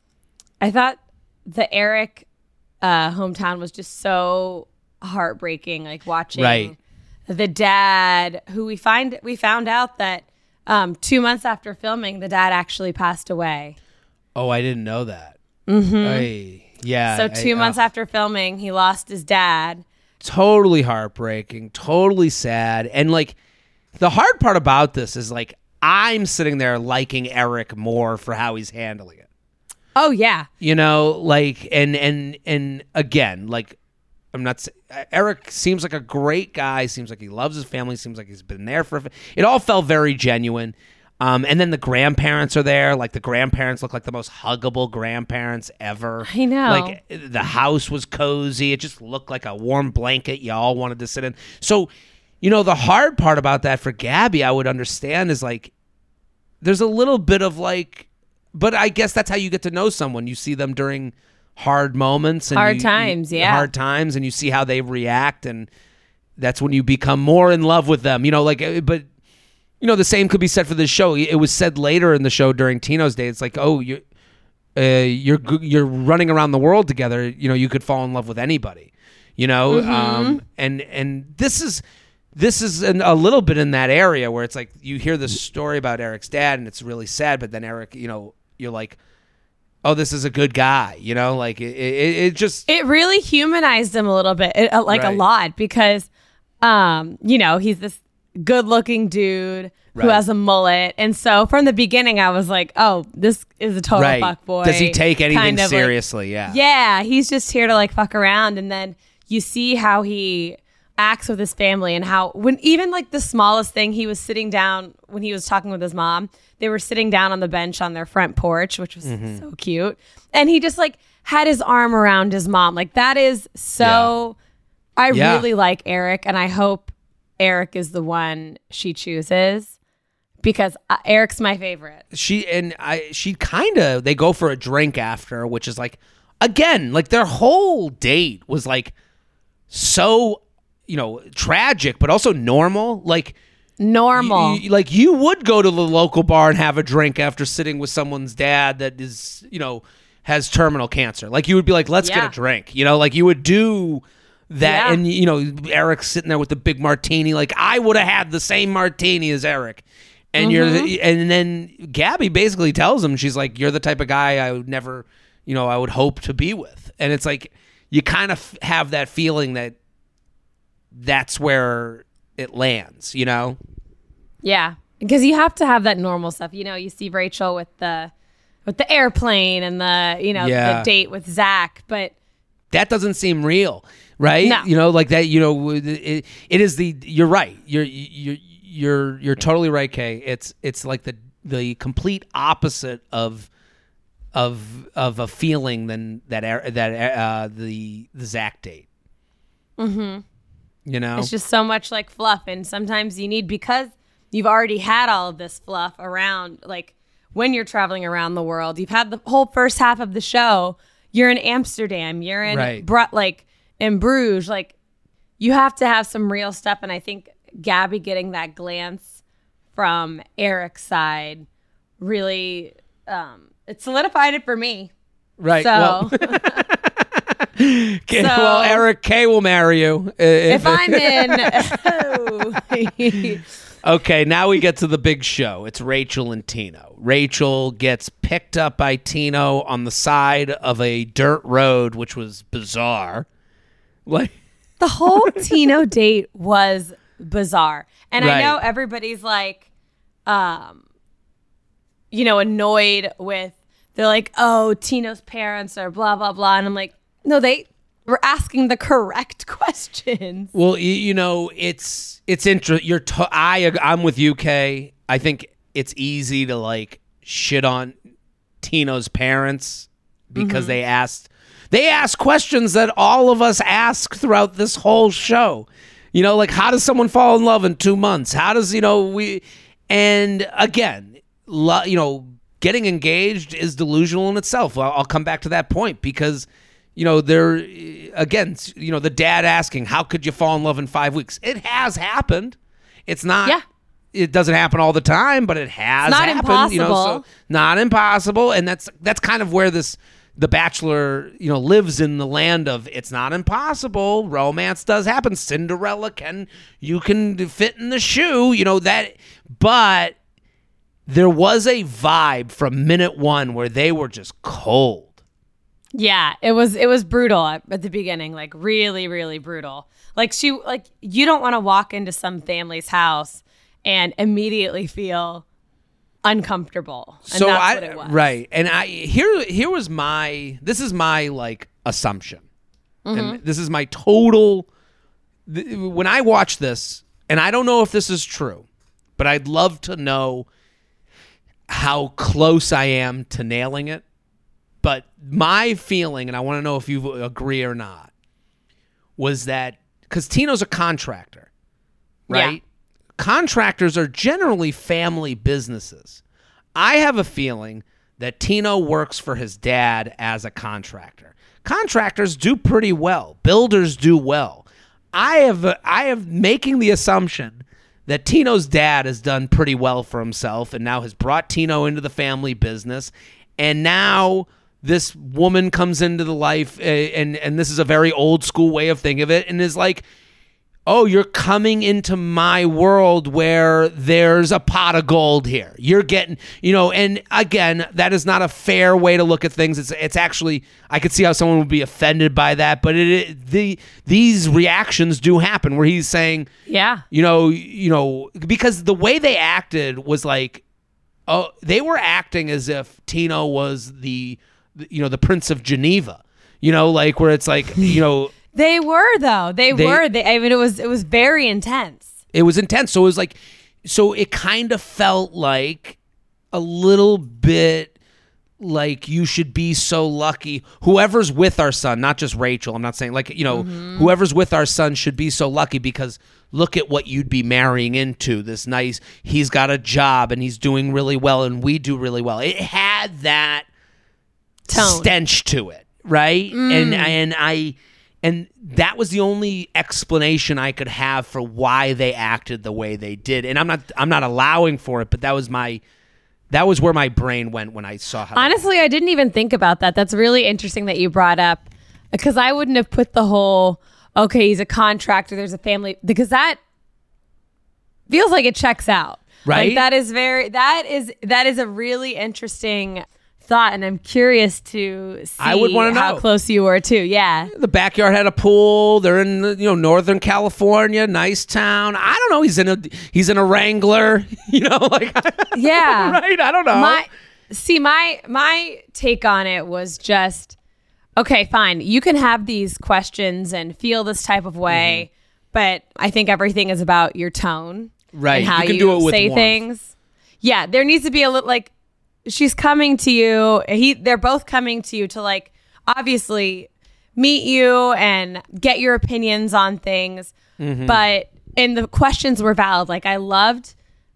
I thought the Eric uh, hometown was just so heartbreaking. Like watching right. the dad, who we find we found out that um, two months after filming, the dad actually passed away. Oh, I didn't know that. Mm-hmm. I, yeah. So two I, months uh, after filming, he lost his dad. Totally heartbreaking. Totally sad. And like the hard part about this is like I'm sitting there liking Eric more for how he's handling it. Oh yeah. You know, like and and and again, like I'm not Eric seems like a great guy, seems like he loves his family, seems like he's been there for it all felt very genuine. Um, and then the grandparents are there. Like the grandparents look like the most huggable grandparents ever. I know. Like the house was cozy. It just looked like a warm blanket you all wanted to sit in. So, you know, the hard part about that for Gabby, I would understand is like there's a little bit of like, but I guess that's how you get to know someone. You see them during hard moments. And hard you, times, you, yeah. Hard times, and you see how they react, and that's when you become more in love with them. You know, like, but, you know, the same could be said for this show. It was said later in the show during Tino's Day. It's like, oh, you, uh, you're you're running around the world together. You know, you could fall in love with anybody. You know, mm-hmm. um, and and this is. This is an, a little bit in that area where it's like you hear the story about Eric's dad and it's really sad, but then Eric, you know, you're like, oh, this is a good guy, you know, like it, it, it just. It really humanized him a little bit, it, like right. a lot, because, um, you know, he's this good looking dude who right. has a mullet. And so from the beginning, I was like, oh, this is a total right. fuckboy. Does he take anything kind of seriously? Like, yeah. Yeah. He's just here to like fuck around. And then you see how he acts with his family and how when even like the smallest thing, he was sitting down when he was talking with his mom, they were sitting down on the bench on their front porch, which was mm-hmm. so cute. And he just like had his arm around his mom. Like that is so, yeah. I yeah. really like Eric, and I hope Eric is the one she chooses because uh, Eric's my favorite. She and I, she kind of, they go for a drink after, which is like, again, like their whole date was like so, you know, tragic, but also normal. Like normal. You, you, like you would go to the local bar and have a drink after sitting with someone's dad that is, you know, has terminal cancer. Like you would be like, let's yeah. get a drink. You know, like you would do that. Yeah. And, you know, Eric's sitting there with the big martini. Like I would have had the same martini as Eric. And mm-hmm. you're, and then Gabby basically tells him, she's like, you're the type of guy I would never, you know, I would hope to be with. And it's like, you kind of have that feeling that that's where it lands, you know? Yeah. Because you have to have that normal stuff. You know, you see Rachel with the with the airplane and the, you know, Yeah. the date with Zach. But that doesn't seem real, right? No. You know, like that, you know, it, it is the, you're right. You're, you're, you're, you're totally right, Kay. It's, it's like the, the complete opposite of, of, of a feeling than that, that, uh, the, the Zach date. Mm-hmm. You know, it's just so much like fluff. And sometimes you need, because you've already had all of this fluff around, like when you're traveling around the world, you've had the whole first half of the show. You're in Amsterdam, you're in right. Bru- like in Bruges, like you have to have some real stuff. And I think Gabby getting that glance from Eric's side really, um, it solidified it for me. Right. So, Well, okay, so well, Eric K will marry you if, if I'm in. Okay, now we get to the big show. It's Rachel and Tino. Rachel gets picked up by Tino on the side of a dirt road, which was bizarre. Like the whole Tino date was bizarre. And Right. I know everybody's like, um, you know, annoyed with, they're like, oh, Tino's parents are blah, blah, blah. And I'm like, no, they were asking the correct questions. Well, you, you know, it's it's interesting. You're to- I I'm with U K. I think it's easy to like shit on Tino's parents because Mm-hmm. they asked they asked questions that all of us ask throughout this whole show. You know, like how does someone fall in love in two months? How does you know we? And again, lo- you know, getting engaged is delusional in itself. I'll, I'll come back to that point because. You know, they're, again, you know, the dad asking, how could you fall in love in five weeks? It has happened. It's not, Yeah. it doesn't happen all the time, but it has It's not happened. You know, impossible. so not impossible. And that's, that's kind of where this, The Bachelor, you know, lives in the land of it's not impossible. Romance does happen. Cinderella can, you can fit in the shoe, you know, that, but there was a vibe from minute one where they were just cold. Yeah, it was it was brutal at, at the beginning, like really, really brutal. Like she, like you don't want to walk into some family's house and immediately feel uncomfortable. And So that's I what it was. right, and I here here was my this is my like assumption, Mm-hmm. and this is my total. Th- when I watch this, and I don't know if this is true, but I'd love to know how close I am to nailing it. But my feeling, and I want to know if you agree or not, was that because Tino's a contractor, right? Yeah. Contractors are generally family businesses. I have a feeling that Tino works for his dad as a contractor. Contractors do pretty well. Builders do well. I have I have making the assumption that Tino's dad has done pretty well for himself and now has brought Tino into the family business, and now this woman comes into the life, uh, and and this is a very old school way of thinking of it, and is like, oh, you're coming into my world where there's a pot of gold here. You're getting, you know, and again, that is not a fair way to look at things. It's it's actually, I could see how someone would be offended by that, but it, it the these reactions do happen where he's saying, Yeah. you know, you know, because the way they acted was like, oh, they were acting as if Tino was the, you know, the Prince of Geneva, you know, like where it's like, you know, They were though. They, They- were. They, I mean, it was it was very intense. it was intense. So it was like, so it kind of felt like a little bit like you should be so lucky. Whoever's with our son, not just Rachel. I'm not saying like, you know, Mm-hmm. whoever's with our son should be so lucky because look at what you'd be marrying into. This nice, he's got a job and he's doing really well and we do really well. It had that Tone. stench to it, right? Mm. And and I and that was the only explanation I could have for why they acted the way they did. And I'm not I'm not allowing for it, but that was my that was where my brain went when I saw how Honestly, I didn't even think about that. That's really interesting that you brought up, because I wouldn't have put the whole, okay, he's a contractor, there's a family, because that feels like it checks out. Right? Like that is very, that is, that is a really interesting thought. And I'm curious to see I would wanna how know. close you were too. Yeah. the backyard had a pool. They're in you know Northern California, nice town. I don't know. He's in a he's in a Wrangler. You know, like Yeah. right. I don't know. My, see, my my take on it was just, okay, fine. You can have these questions and feel this type of way, mm-hmm. but I think everything is about your tone. Right. And how you can you do it with say warmth. things. Yeah, there needs to be a little, like, she's coming to you. He, they're both coming to you to, like, obviously meet you and get your opinions on things. Mm-hmm. But, and the questions were valid. Like, I loved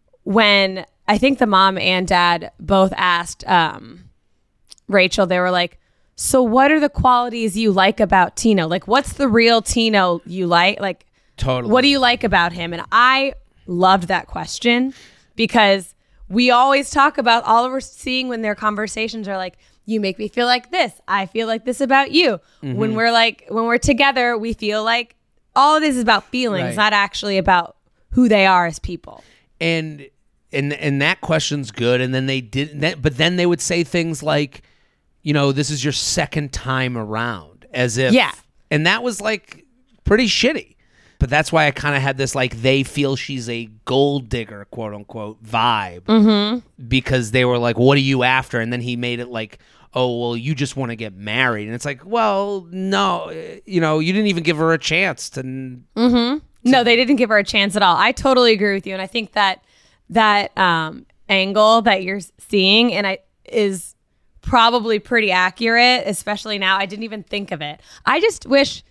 when, I think the mom and dad both asked um, Rachel, they were like, so what are the qualities you like about Tino? Like, what's the real Tino you like? Like, totally. What do you like about him? And I loved that question because we always talk about all we're seeing when their conversations are like, you make me feel like this. I feel like this about you. Mm-hmm. When we're like, when we're together, we feel like all of this is about feelings, right. not actually about who they are as people. And and and that question's good. And then they did, but then they would say things like, you know, this is your second time around, as if, yeah. And that was like pretty shitty. But that's why I kind of had this, like, they feel she's a gold digger, quote unquote, vibe. Mm-hmm. Because they were like, what are you after? And then he made it like, oh, well, you just want to get married. And it's like, well, no, you know, you didn't even give her a chance to. Mm-hmm. to no, they didn't give her a chance at all. I totally agree with you. And I think that that um, angle that you're seeing and I is probably pretty accurate, especially now. I didn't even think of it. I just wish.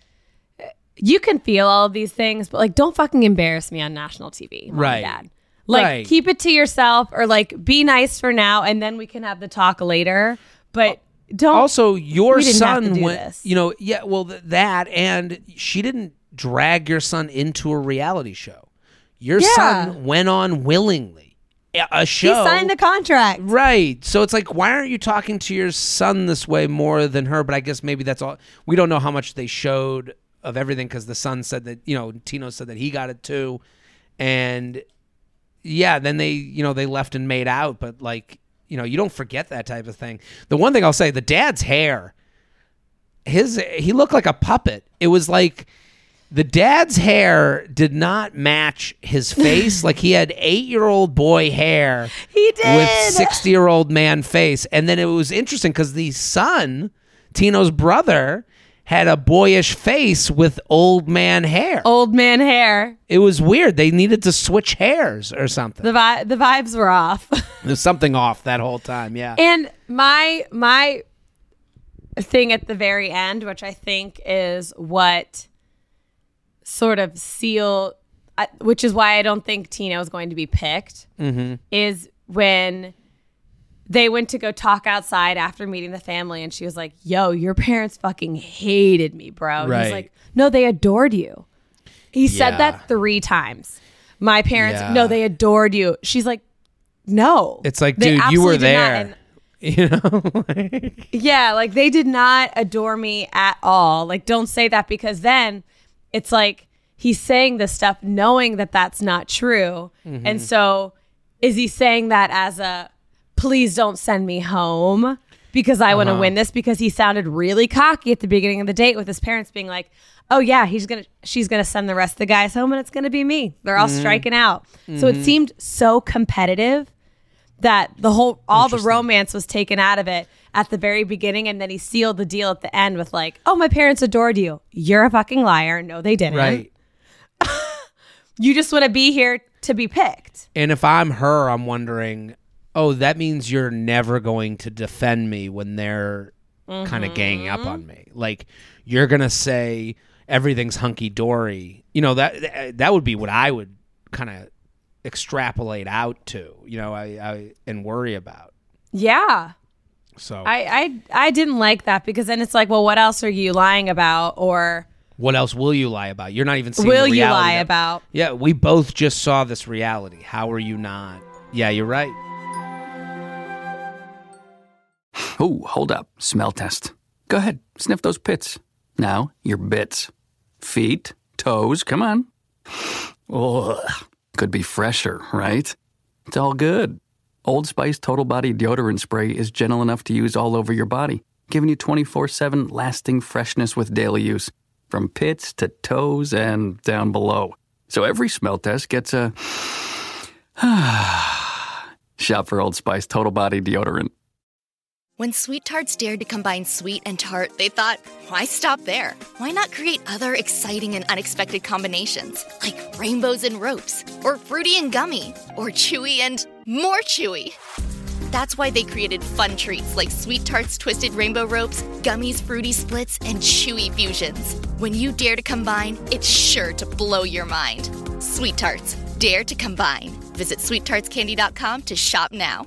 You can feel all of these things, but like, don't fucking embarrass me on national T V, Mom right? And Dad. Like, right. keep it to yourself, or like, be nice for now, and then we can have the talk later. But don't. Also, your we didn't son have to do went. this. You know, yeah. Well, th- that and she didn't drag your son into a reality show. Your Yeah. son went on willingly. A- A show. He signed a contract. Right. So it's like, why aren't you talking to your son this way more than her? But I guess maybe that's all. We don't know how much they showed of everything because the son said that, you know, Tino said that he got it too. And yeah, then they, you know, they left and made out. But like, you know, you don't forget that type of thing. The one thing I'll say, the dad's hair, his, he looked like a puppet. It was like the dad's hair did not match his face. Like he had eight-year-old boy hair. He did. With sixty-year-old man face. And then it was interesting because the son, Tino's brother, had a boyish face with old man hair. Old man hair. It was weird. They needed to switch hairs or something. The vi- the vibes were off. There's something off that whole time, yeah. And my my thing at the very end, which I think is what sort of seal, uh, which is why I don't think Tino is going to be picked, mm-hmm. is when they went to go talk outside after meeting the family, and she was like, yo, your parents fucking hated me, bro. Right. He's like, no, they adored you. He said Yeah. that three times. My parents, Yeah. no, they adored you. She's like, no. It's like, They dude, you were absolutely did not. there. And You know? Like- yeah, like they did not adore me at all. Like, don't say that, because then it's like he's saying this stuff knowing that that's not true. Mm-hmm. And so is he saying that as a, please don't send me home because I want to Uh-huh. win this? Because he sounded really cocky at the beginning of the date with his parents being like, oh yeah, he's gonna, she's gonna send the rest of the guys home and it's gonna be me. They're all Mm-hmm. striking out. So it seemed so competitive that the whole, all the romance was taken out of it at the very beginning. And then he sealed the deal at the end with like, oh, my parents adored you. You're a fucking liar. No, they didn't. right. You just want to be here to be picked. And if I'm her, I'm wondering, oh, that means you're never going to defend me when they're Mm-hmm. kind of ganging up on me. Like, you're going to say everything's hunky-dory. You know, that that would be what I would kind of extrapolate out to, you know, I, I and worry about. Yeah. So I, I I didn't like that, because then it's like, well, what else are you lying about? Or what else will you lie about? You're not even seeing will the you reality lie that- about? Yeah, we both just saw this reality. How are you not? Yeah, you're right. Ooh, hold up. Smell test. Go ahead. Sniff those pits. Now, your bits. Feet, toes, come on. Ugh. Could be fresher, right? It's all good. Old Spice Total Body Deodorant Spray is gentle enough to use all over your body, giving you twenty-four seven lasting freshness with daily use, from pits to toes and down below. So every smell test gets a... Shop for Old Spice Total Body Deodorant. When Sweet Tarts dared to combine sweet and tart, they thought, why stop there? Why not create other exciting and unexpected combinations, like rainbows and ropes, or fruity and gummy, or chewy and more chewy? That's why they created fun treats like Sweet Tarts Twisted Rainbow Ropes, Gummies Fruity Splits, and Chewy Fusions. When you dare to combine, it's sure to blow your mind. Sweet Tarts, dare to combine. Visit sweet tarts candy dot com to shop now.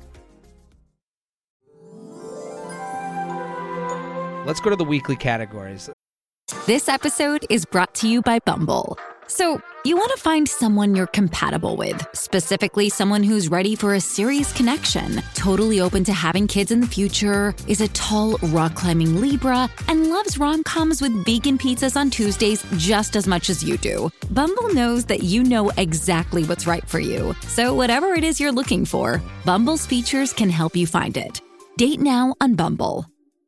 Let's go to the weekly categories. This episode is brought to you by Bumble. So, you want to find someone you're compatible with, specifically someone who's ready for a serious connection, totally open to having kids in the future, is a tall, rock-climbing Libra, and loves rom-coms with vegan pizzas on Tuesdays just as much as you do. Bumble knows that you know exactly what's right for you. So whatever it is you're looking for, Bumble's features can help you find it. Date now on Bumble.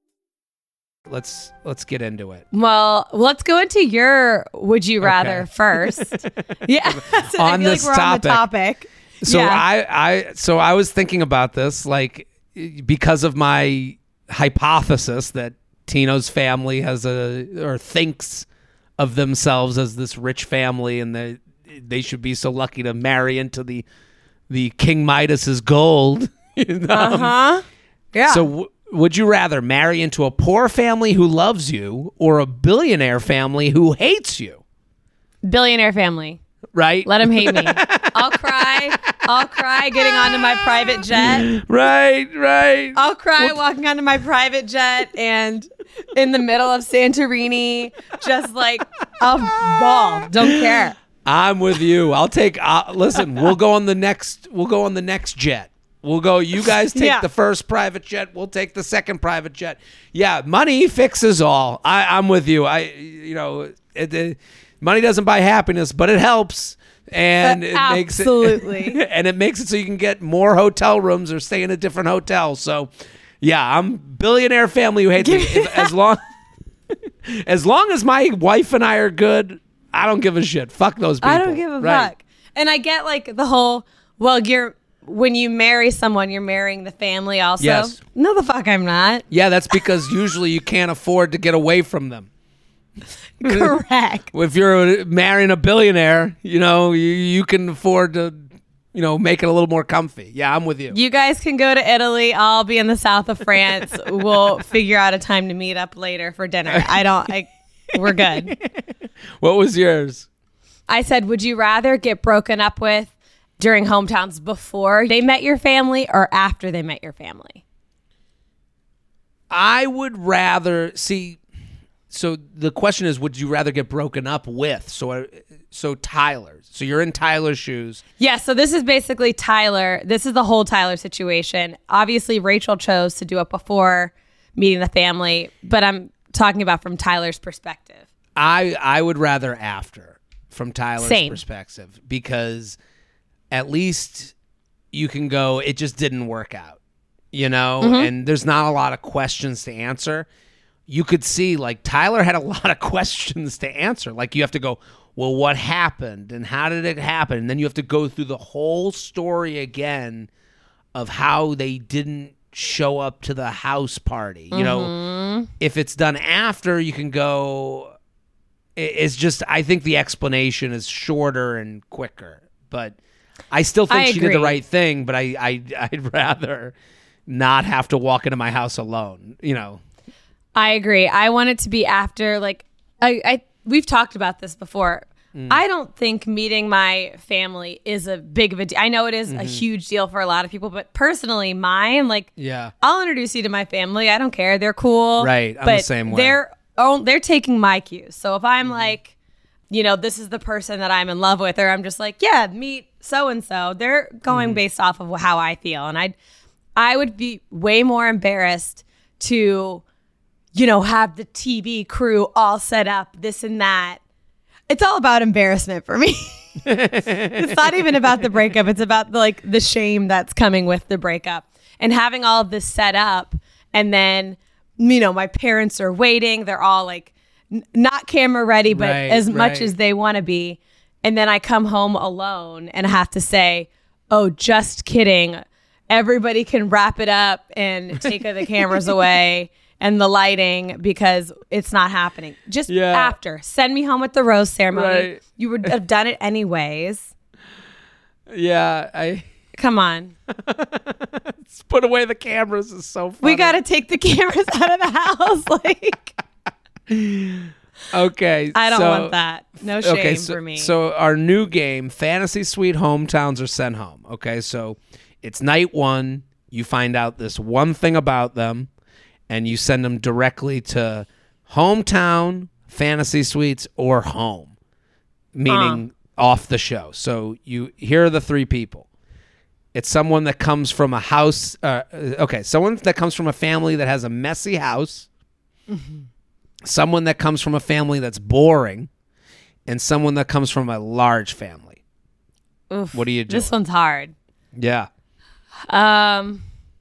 Let's let's get into it. Well, let's go into your would you rather Okay. first. Yeah. So I On feel this like we're on the topic. topic. So Yeah. I, I so I was thinking about this, like, because of my hypothesis that Tino's family has a or thinks of themselves as this rich family, and they they should be so lucky to marry into the the King Midas's gold. You know? Uh-huh. Yeah. So w- would you rather marry into a poor family who loves you or a billionaire family who hates you? Billionaire family. Right? Let him hate me. I'll cry. I'll cry getting onto my private jet. Right, right. I'll cry walking onto my private jet and in the middle of Santorini, just like a ball. Don't care. I'm with you. I'll take. Uh, listen, we'll go on the next. We'll go on the next jet. We'll go. You guys take Yeah. the first private jet. We'll take the second private jet. Yeah, money fixes all. I, I'm with you. I, you know, it, it, money doesn't buy happiness, but it helps, and Uh, it makes it absolutely. and it makes it so you can get more hotel rooms or stay in a different hotel. So, yeah, I'm billionaire family who hates me. If- as long as long as my wife and I are good, I don't give a shit. Fuck those people. I don't give a Right. fuck. And I get like the whole, well, you're when you marry someone, you're marrying the family also. Yes. No, the fuck I'm not. Yeah, that's because usually you can't afford to get away from them. Correct. If you're marrying a billionaire, you know, you, you can afford to, you know, make it a little more comfy. Yeah, I'm with you. You guys can go to Italy. I'll be in the south of France. We'll figure out a time to meet up later for dinner. I don't, I, we're good. What was yours? I said, would you rather get broken up with during hometowns before they met your family or after they met your family? I would rather see. So the question is, would you rather get broken up with? So, uh, so Tyler. So you're in Tyler's shoes. Yeah, so this is basically Tyler. This is the whole Tyler situation. Obviously, Rachel chose to do it before meeting the family, but I'm talking about from Tyler's perspective. I I would rather after, from Tyler's Same. perspective, because at least you can go, it just didn't work out, you know, Mm-hmm. and there's not a lot of questions to answer. You could see, like, Tyler had a lot of questions to answer. Like, you have to go, well, what happened and how did it happen? And then you have to go through the whole story again of how they didn't show up to the house party. You know, Mm-hmm. if it's done after, you can go, it- it's just, I think the explanation is shorter and quicker. But I still think I she did the agree. right thing, but I, I, I'd rather not have to walk into my house alone, you know. I agree. I want it to be after, like, I, I we've talked about this before. Mm. I don't think meeting my family is a big of a deal. I know it is a huge deal for a lot of people, but personally, mine, like, Yeah. I'll introduce you to my family. I don't care. They're cool. Right. I'm but the same way. They're oh, they're taking my cues. So if I'm like, you know, this is the person that I'm in love with, or I'm just like, yeah, meet so and so. They're going based off of how I feel, and I, I would be way more embarrassed to, you know, have the T V crew all set up, this and that. It's all about embarrassment for me. It's not even about the breakup. It's about the, like the shame that's coming with the breakup and having all of this set up. And then, you know, my parents are waiting. They're all like n- not camera ready, but Right, as much right. as they want to be. And then I come home alone and I have to say, oh, just kidding. everybody can wrap it up and take the cameras away and the lighting because it's not happening. Just Yeah. after. Send me home with the rose ceremony. Right. You would have done it anyways. Yeah, I Come on. let's put away the cameras is so funny. We got to take the cameras out of the house. Like, Okay. I don't so- want that. No shame okay, so, for me. So our new game, Fantasy Suite Hometowns are sent home. Okay, so it's night one. You find out this one thing about them, and you send them directly to hometown, fantasy suites, or home, meaning off the show. So you here are the three people. It's someone that comes from a house. Uh, okay, someone that comes from a family that has a messy house. Mm-hmm. Someone that comes from a family that's boring, and someone that comes from a large family. Oof, What do you do? This one's hard. Yeah. Um,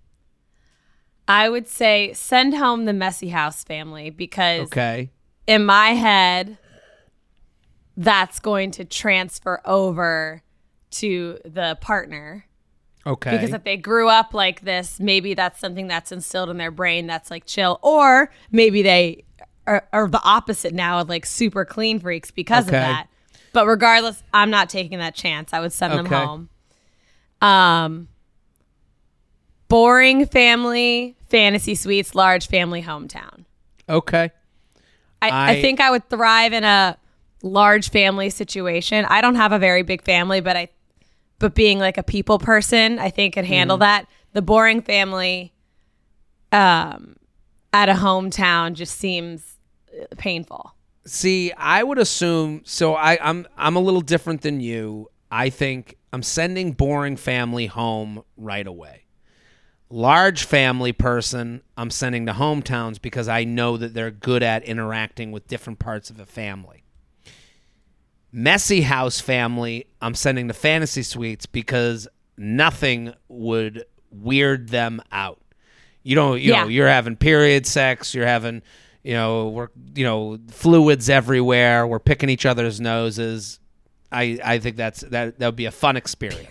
I would say send home the messy house family because Okay. in my head, that's going to transfer over to the partner. Okay. Because if they grew up like this, maybe that's something that's instilled in their brain that's like chill. Or maybe they are, are the opposite now of like super clean freaks because Okay. of that. But regardless, I'm not taking that chance. I would send them Okay. home. Um, boring family, fantasy suites, large family, hometown. Okay. I, I, I- think I would thrive in a large family situation. I don't have a very big family, but I, but being like a people person, I think could handle that. The boring family, um, at a hometown just seems painful. See, I would assume so. I, I'm I'm a little different than you. I think I'm sending boring family home right away. Large family person, I'm sending to hometowns because I know that they're good at interacting with different parts of a family. Messy house family, I'm sending to fantasy suites because nothing would weird them out. You don't, you Yeah. know, you're having period sex, you're having, you know, we're, you know, fluids everywhere, we're picking each other's noses. I, I think that's that that would be a fun experience.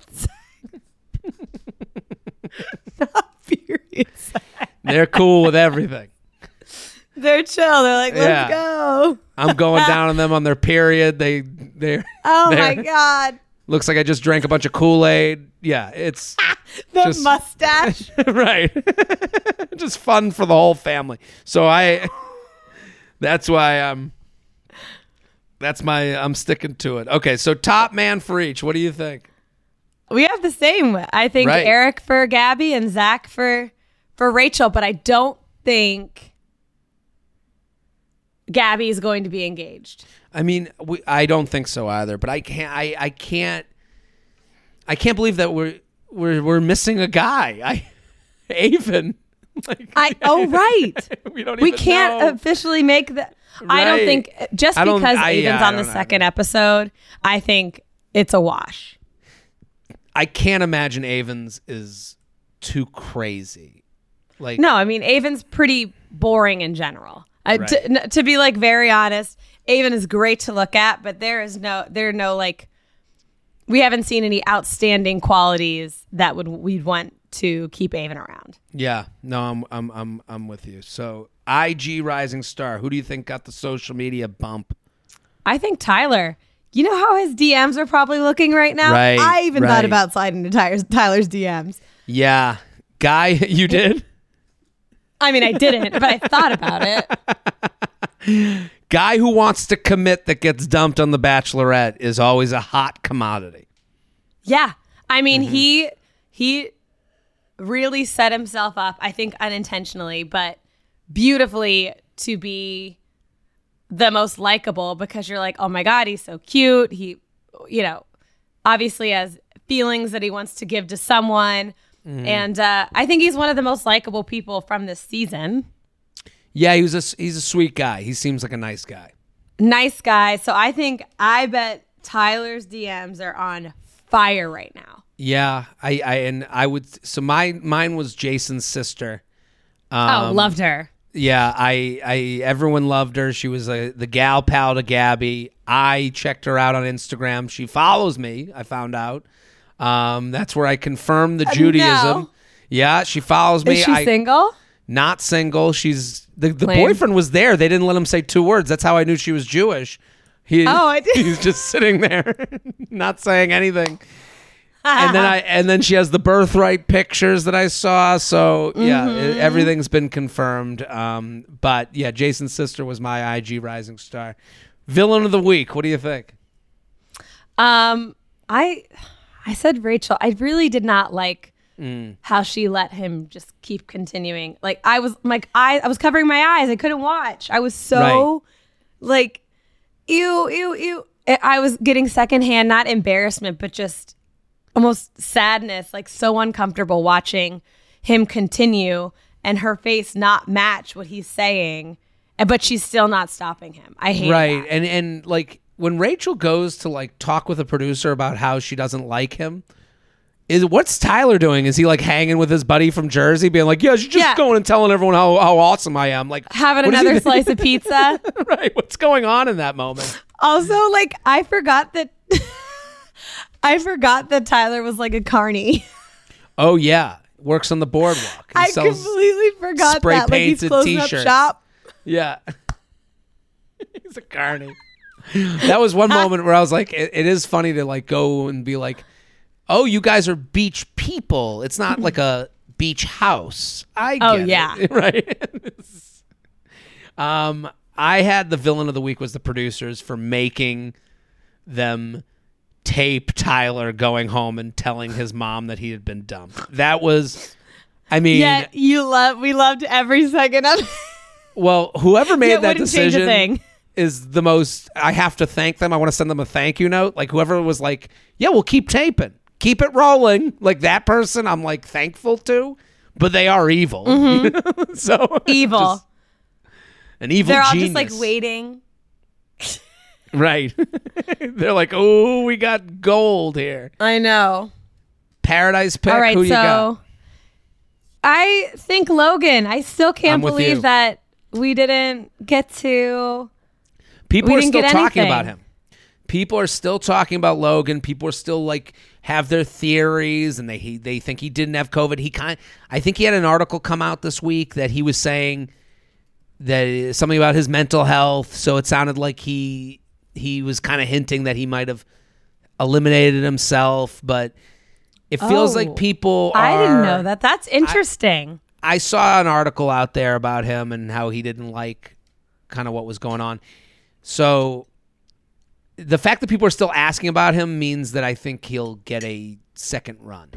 Period. They're cool with everything. They're chill. They're like, let's Yeah. go. I'm going down on them on their period. They they Oh my they're- God. looks like I just drank a bunch of Kool-Aid. Yeah, it's The just- mustache. right. Just fun for the whole family. So I that's why I'm that's my I'm sticking to it. Okay, so top man for each. What do you think? We have the same. I think Right. Eric for Gabby and Zach for for Rachel, but I don't think Gabby is going to be engaged. I mean, we, I don't think so either, but I can't I, I can't I can't believe that we're we're we're missing a guy. I Avon. Like, I oh right. we don't We even can't know. officially make that. I don't Right. think just I don't- because I- Avon's yeah, I on the don't know. second episode, I think it's a wash. I can't imagine Avon's is too crazy. Like No, I mean Avon's pretty boring in general. I, Right. to, n- to be like very honest, Avon is great to look at, but there is no there are no like we haven't seen any outstanding qualities that would we'd want to keep Avon around. Yeah, no, I'm I'm I'm I'm with you. So I G Rising Star, who do you think got the social media bump? I think Tyler. You know how his D Ms are probably looking right now? Right, I even right. thought about sliding to Tyler's, Tyler's D Ms. Yeah, guy, you did. I mean, I didn't, but I thought about it. Guy who wants to commit that gets dumped on The Bachelorette is always a hot commodity. Yeah. I mean, Mm-hmm. he he really set himself up, I think unintentionally, but beautifully to be the most likable because you're like, oh my God, he's so cute. He, you know, obviously has feelings that he wants to give to someone. Mm-hmm. And uh, I think he's one of the most likable people from this season. Yeah, he was a he's a sweet guy. He seems like a nice guy. Nice guy. So I think, I bet Tyler's D Ms are on fire right now. Yeah, I, I and I would. So my mine was Jason's sister. Oh, Um, loved her. Yeah, I, I, everyone loved her. She was a, the gal pal to Gabby. I checked her out on Instagram. She follows me. I found out. Um, that's where I confirmed the Judaism. no. Yeah, she follows me. Is she I, single? Not single. She's the, the Lame. boyfriend was there. They didn't let him say two words. That's how I knew she was Jewish. He, Oh, I did. He's just sitting there, not saying anything. And then I and then she has the birthright pictures that I saw. So yeah, Mm-hmm. it, everything's been confirmed. Um, but yeah, Jason's sister was my I G rising star. Villain of the week. What do you think? Um, I I said Rachel. I really did not like Mm. how she let him just keep continuing. Like I was like I I was covering my eyes. I couldn't watch. I was so like ew ew ew. I- I was getting secondhand, not embarrassment, but just almost sadness. Like so uncomfortable watching him continue and her face not match what he's saying, and- but she's still not stopping him. I hate Right, that. and and like when Rachel goes to like talk with a producer about how she doesn't like him. Is what's Tyler doing? Is he like hanging with his buddy from Jersey, being like, "Yeah, she's just Yeah. going and telling everyone how, how awesome I am"? Like Having what is another he- slice of pizza. Right? What's going on in that moment? Also, like, I forgot that I forgot that Tyler was like a carny. Oh yeah, works on the boardwalk. He I sells- completely forgot spray that. Like he's painted closing up t-shirts. shop. Yeah, he's a carny. That was one moment where I was like, it, it is funny to like go and be like, "Oh, you guys are beach people. It's not like a beach house." I get Oh, it, yeah. right. um, I had the villain of the week was the producers for making them tape Tyler going home and telling his mom that he had been dumped. That was, I mean, Yeah, you love. We loved every second of it. well, whoever made Yeah, it that wouldn't change a decision thing. is the most. I have to thank them. I want to send them a thank you note. Like whoever was like, "Yeah, we'll keep taping, keep it rolling." Like that person, I'm like thankful to, but they are evil. Mm-hmm. so Evil. just an evil. They're all genius. just like waiting. Right. They're like, "Oh, we got gold here." I know. Paradise pick. All right, Who you so got? I think Logan. I still I'm can't with believe you. that we didn't get to. People we are didn't still get talking anything. about him. People are still talking about Logan. People are still like have their theories, and they he, they think he didn't have COVID. He kind, I think he had an article come out this week that he was saying that something about his mental health. So it sounded like he he was kind of hinting that he might have eliminated himself, but it feels Oh, like people. Are, I didn't know that. That's interesting. I saw an article out there about him and how he didn't like kind of what was going on. So the fact that people are still asking about him means that I think he'll get a second run.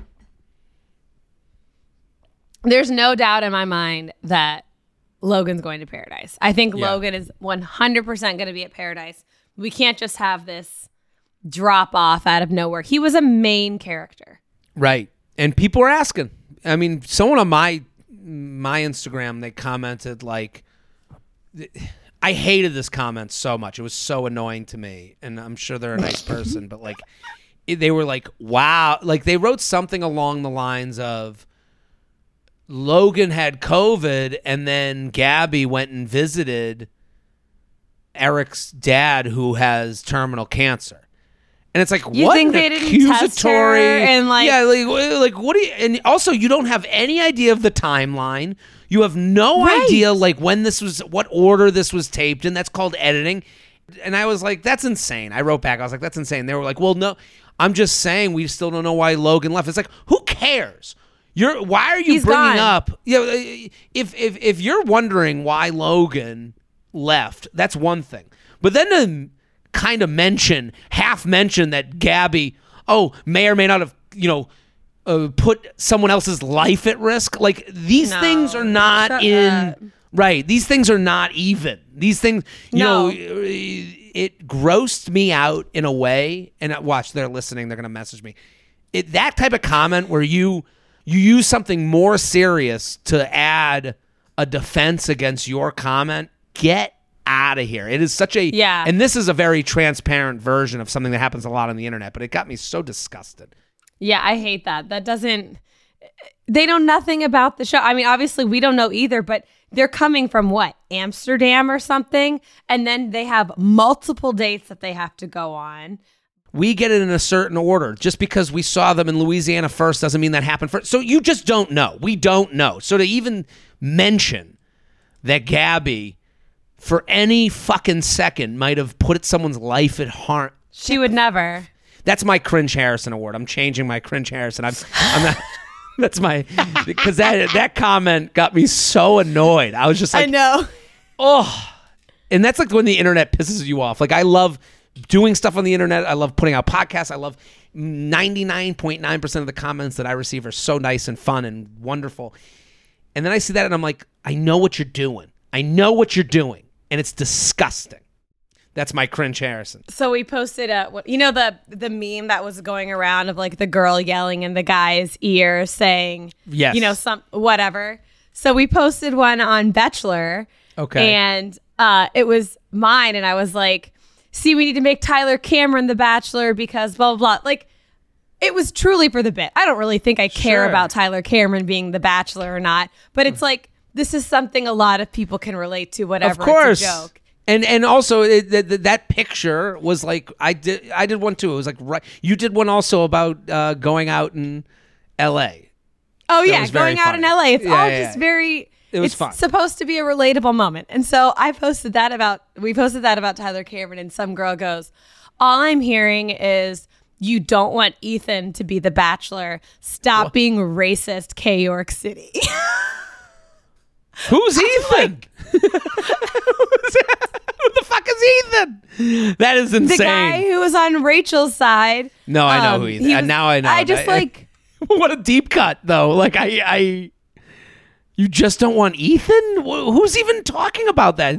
There's no doubt in my mind that Logan's going to Paradise. I think Yeah. Logan is one hundred percent going to be at Paradise. We can't just have this drop off out of nowhere. He was a main character. Right. And people are asking. I mean, someone on my my Instagram, they commented like, I hated this comment so much. It was so annoying to me. And I'm sure they're a nice person, but like, they were like, wow. Like they wrote something along the lines of, Logan had COVID and then Gabby went and visited Eric's dad who has terminal cancer. And it's like, You what think an they didn't test her accusatory and, like- yeah, like, like what do you? And also, you don't have any idea of the timeline. You have no Right. idea like when this was, what order this was taped in. That's called editing. And I was like, that's insane. I wrote back. I was like, that's insane. They were like, well, no, I'm just saying we still don't know why Logan left. It's like, who cares? You're why are you He's bringing gone. up? Yeah, if if if you're wondering why Logan left, that's one thing. But then to kind of mention, half mention that Gabby, oh, may or may not have, you know, uh, put someone else's life at risk. Like these No. things are not Shut in up. right. These things are not even. These things, you No. know, it grossed me out in a way. And uh, watch, they're listening. They're gonna message me. It that type of comment where you. You use something more serious to add a defense against your comment. Get out of here. It is such a Yeah. And this is a very transparent version of something that happens a lot on the internet, but it got me so disgusted. Yeah, I hate that. That doesn't. They know nothing about the show. I mean, obviously, we don't know either, but they're coming from what? Amsterdam or something? And then they have multiple dates that they have to go on. We get it in a certain order. Just because we saw them in Louisiana first doesn't mean that happened first. So you just don't know. We don't know. So to even mention that Gabby, for any fucking second, might have put someone's life at harm. She would never. That's my Cringe Harrison award. I'm changing my Cringe Harrison. I'm, I'm not. That's my, because that that comment got me so annoyed. I was just like, I know. Oh, and that's like when the internet pisses you off. Like I love doing stuff on the internet. I love putting out podcasts. I love ninety-nine point nine percent of the comments that I receive are so nice and fun and wonderful. And then I see that and I'm like, I know what you're doing. I know what you're doing. And it's disgusting. That's my Cringe Harrison. So we posted a, you know, the the meme that was going around of like the girl yelling in the guy's ear saying, yes, you know, some whatever. So we posted one on Bachelor. Okay. And uh, it was mine. And I was like, see, we need to make Tyler Cameron the Bachelor because blah, blah, blah. Like, it was truly for the bit. I don't really think I care Sure. about Tyler Cameron being the Bachelor or not. But it's like, this is something a lot of people can relate to, whatever. Of course. It's a joke. And and also it, th- th- that picture was like I did I did one too. It was like right. You did one also about uh, going out in L A. Oh yeah, was very going out in funny. L A. It's Yeah, all yeah, just yeah. very. It was it's fun. supposed to be a relatable moment, and so I posted that about. We posted that about Tyler Cameron, and some girl goes, "All I'm hearing is you don't want Ethan to be the Bachelor. Stop What? being racist, K York City." Who's Ethan? Who the fuck is Ethan? That is insane. The guy who was on Rachel's side. No, I know um, who he Ethan. was- now I know. I just I- like. What a deep cut, though. Like I, I, you just don't want Ethan. Wh- Who's even talking about that?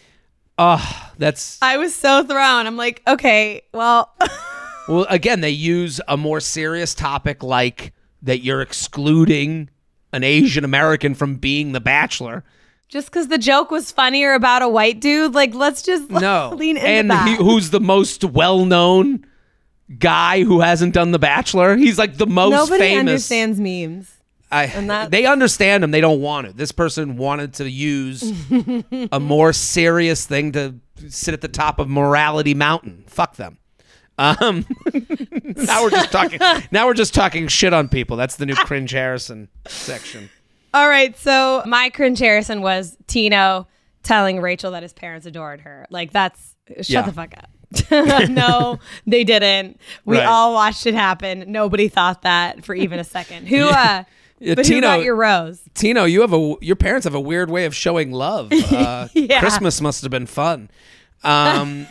Oh, that's I was so thrown. I'm like, okay, well. well. Again, they use a more serious topic like that. You're excluding an Asian American from being the Bachelor. Just because the joke was funnier about a white dude, like, let's just No, lean into and that. he, who's the most well-known guy who hasn't done The Bachelor? He's like the most Nobody famous. understands memes. I, that- they understand him. They don't want it. This person wanted to use a more serious thing to sit at the top of Morality Mountain. Fuck them. Um, now we're just talking. Now we're just talking shit on people. That's the new Cringe Harrison section. All right, so my Cringe Harrison was Tino telling Rachel that his parents adored her. Like, that's shut Yeah. the fuck up. No, they didn't. We Right. all watched it happen. Nobody thought that for even a second. Who? uh Yeah, But who Tino- got your rose? Tino, you have a your parents have a weird way of showing love. Uh, Yeah. Christmas must have been fun. Um,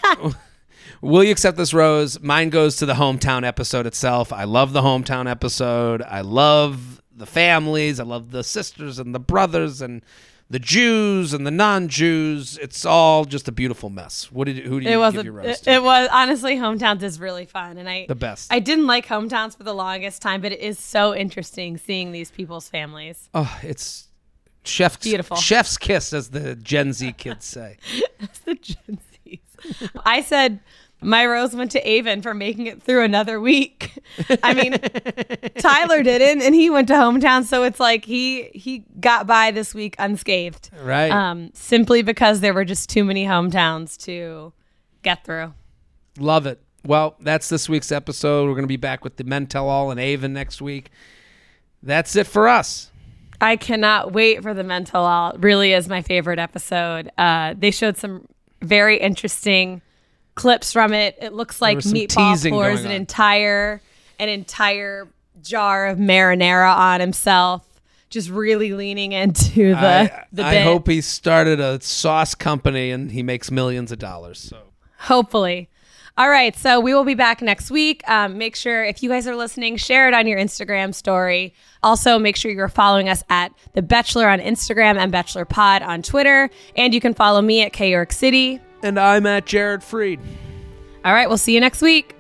will you accept this rose? Mine goes to the hometown episode itself. I love the hometown episode. I love the families. I love the sisters and the brothers and the Jews and the non-Jews. It's all just a beautiful mess. What did who do you It was give a, your rose it, to? it was honestly Hometowns is really fun, and I The best. I didn't like Hometowns for the longest time, but it is so interesting seeing these people's families. Oh, it's chef's Beautiful. Chef's kiss, as the Gen Z kids say. It's the Gen Zs. I said my rose went to Avon for making it through another week. I mean, Tyler didn't, and he went to Hometown, so it's like he he got by this week unscathed. Right. Um, simply because there were just too many hometowns to get through. Love it. Well, that's this week's episode. We're going to be back with the Men Tell All and Avon next week. That's it for us. I cannot wait for the Mental All. It really is my favorite episode. Uh, they showed some very interesting clips from it. It looks like was some Meatball teasing pours going an on. entire an entire jar of marinara on himself, just really leaning into the I, the I bit. hope he started a sauce company and he makes millions of dollars. So Hopefully. All right, so we will be back next week. Um, make sure, if you guys are listening, share it on your Instagram story. Also, make sure you're following us at The Bachelor on Instagram and Bachelor Pod on Twitter. And you can follow me at K York City. And I'm at Jared Freed. All right, we'll see you next week.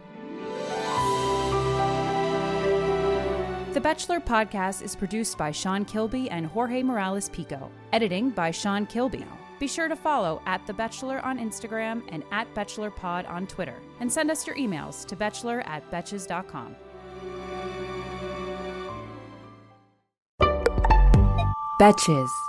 The Bachelor podcast is produced by Sean Kilby and Jorge Morales Pico. Editing by Sean Kilby. Be sure to follow at The Bachelor on Instagram and at Bachelor Pod on Twitter. And send us your emails to bachelor at betches dot com. Betches.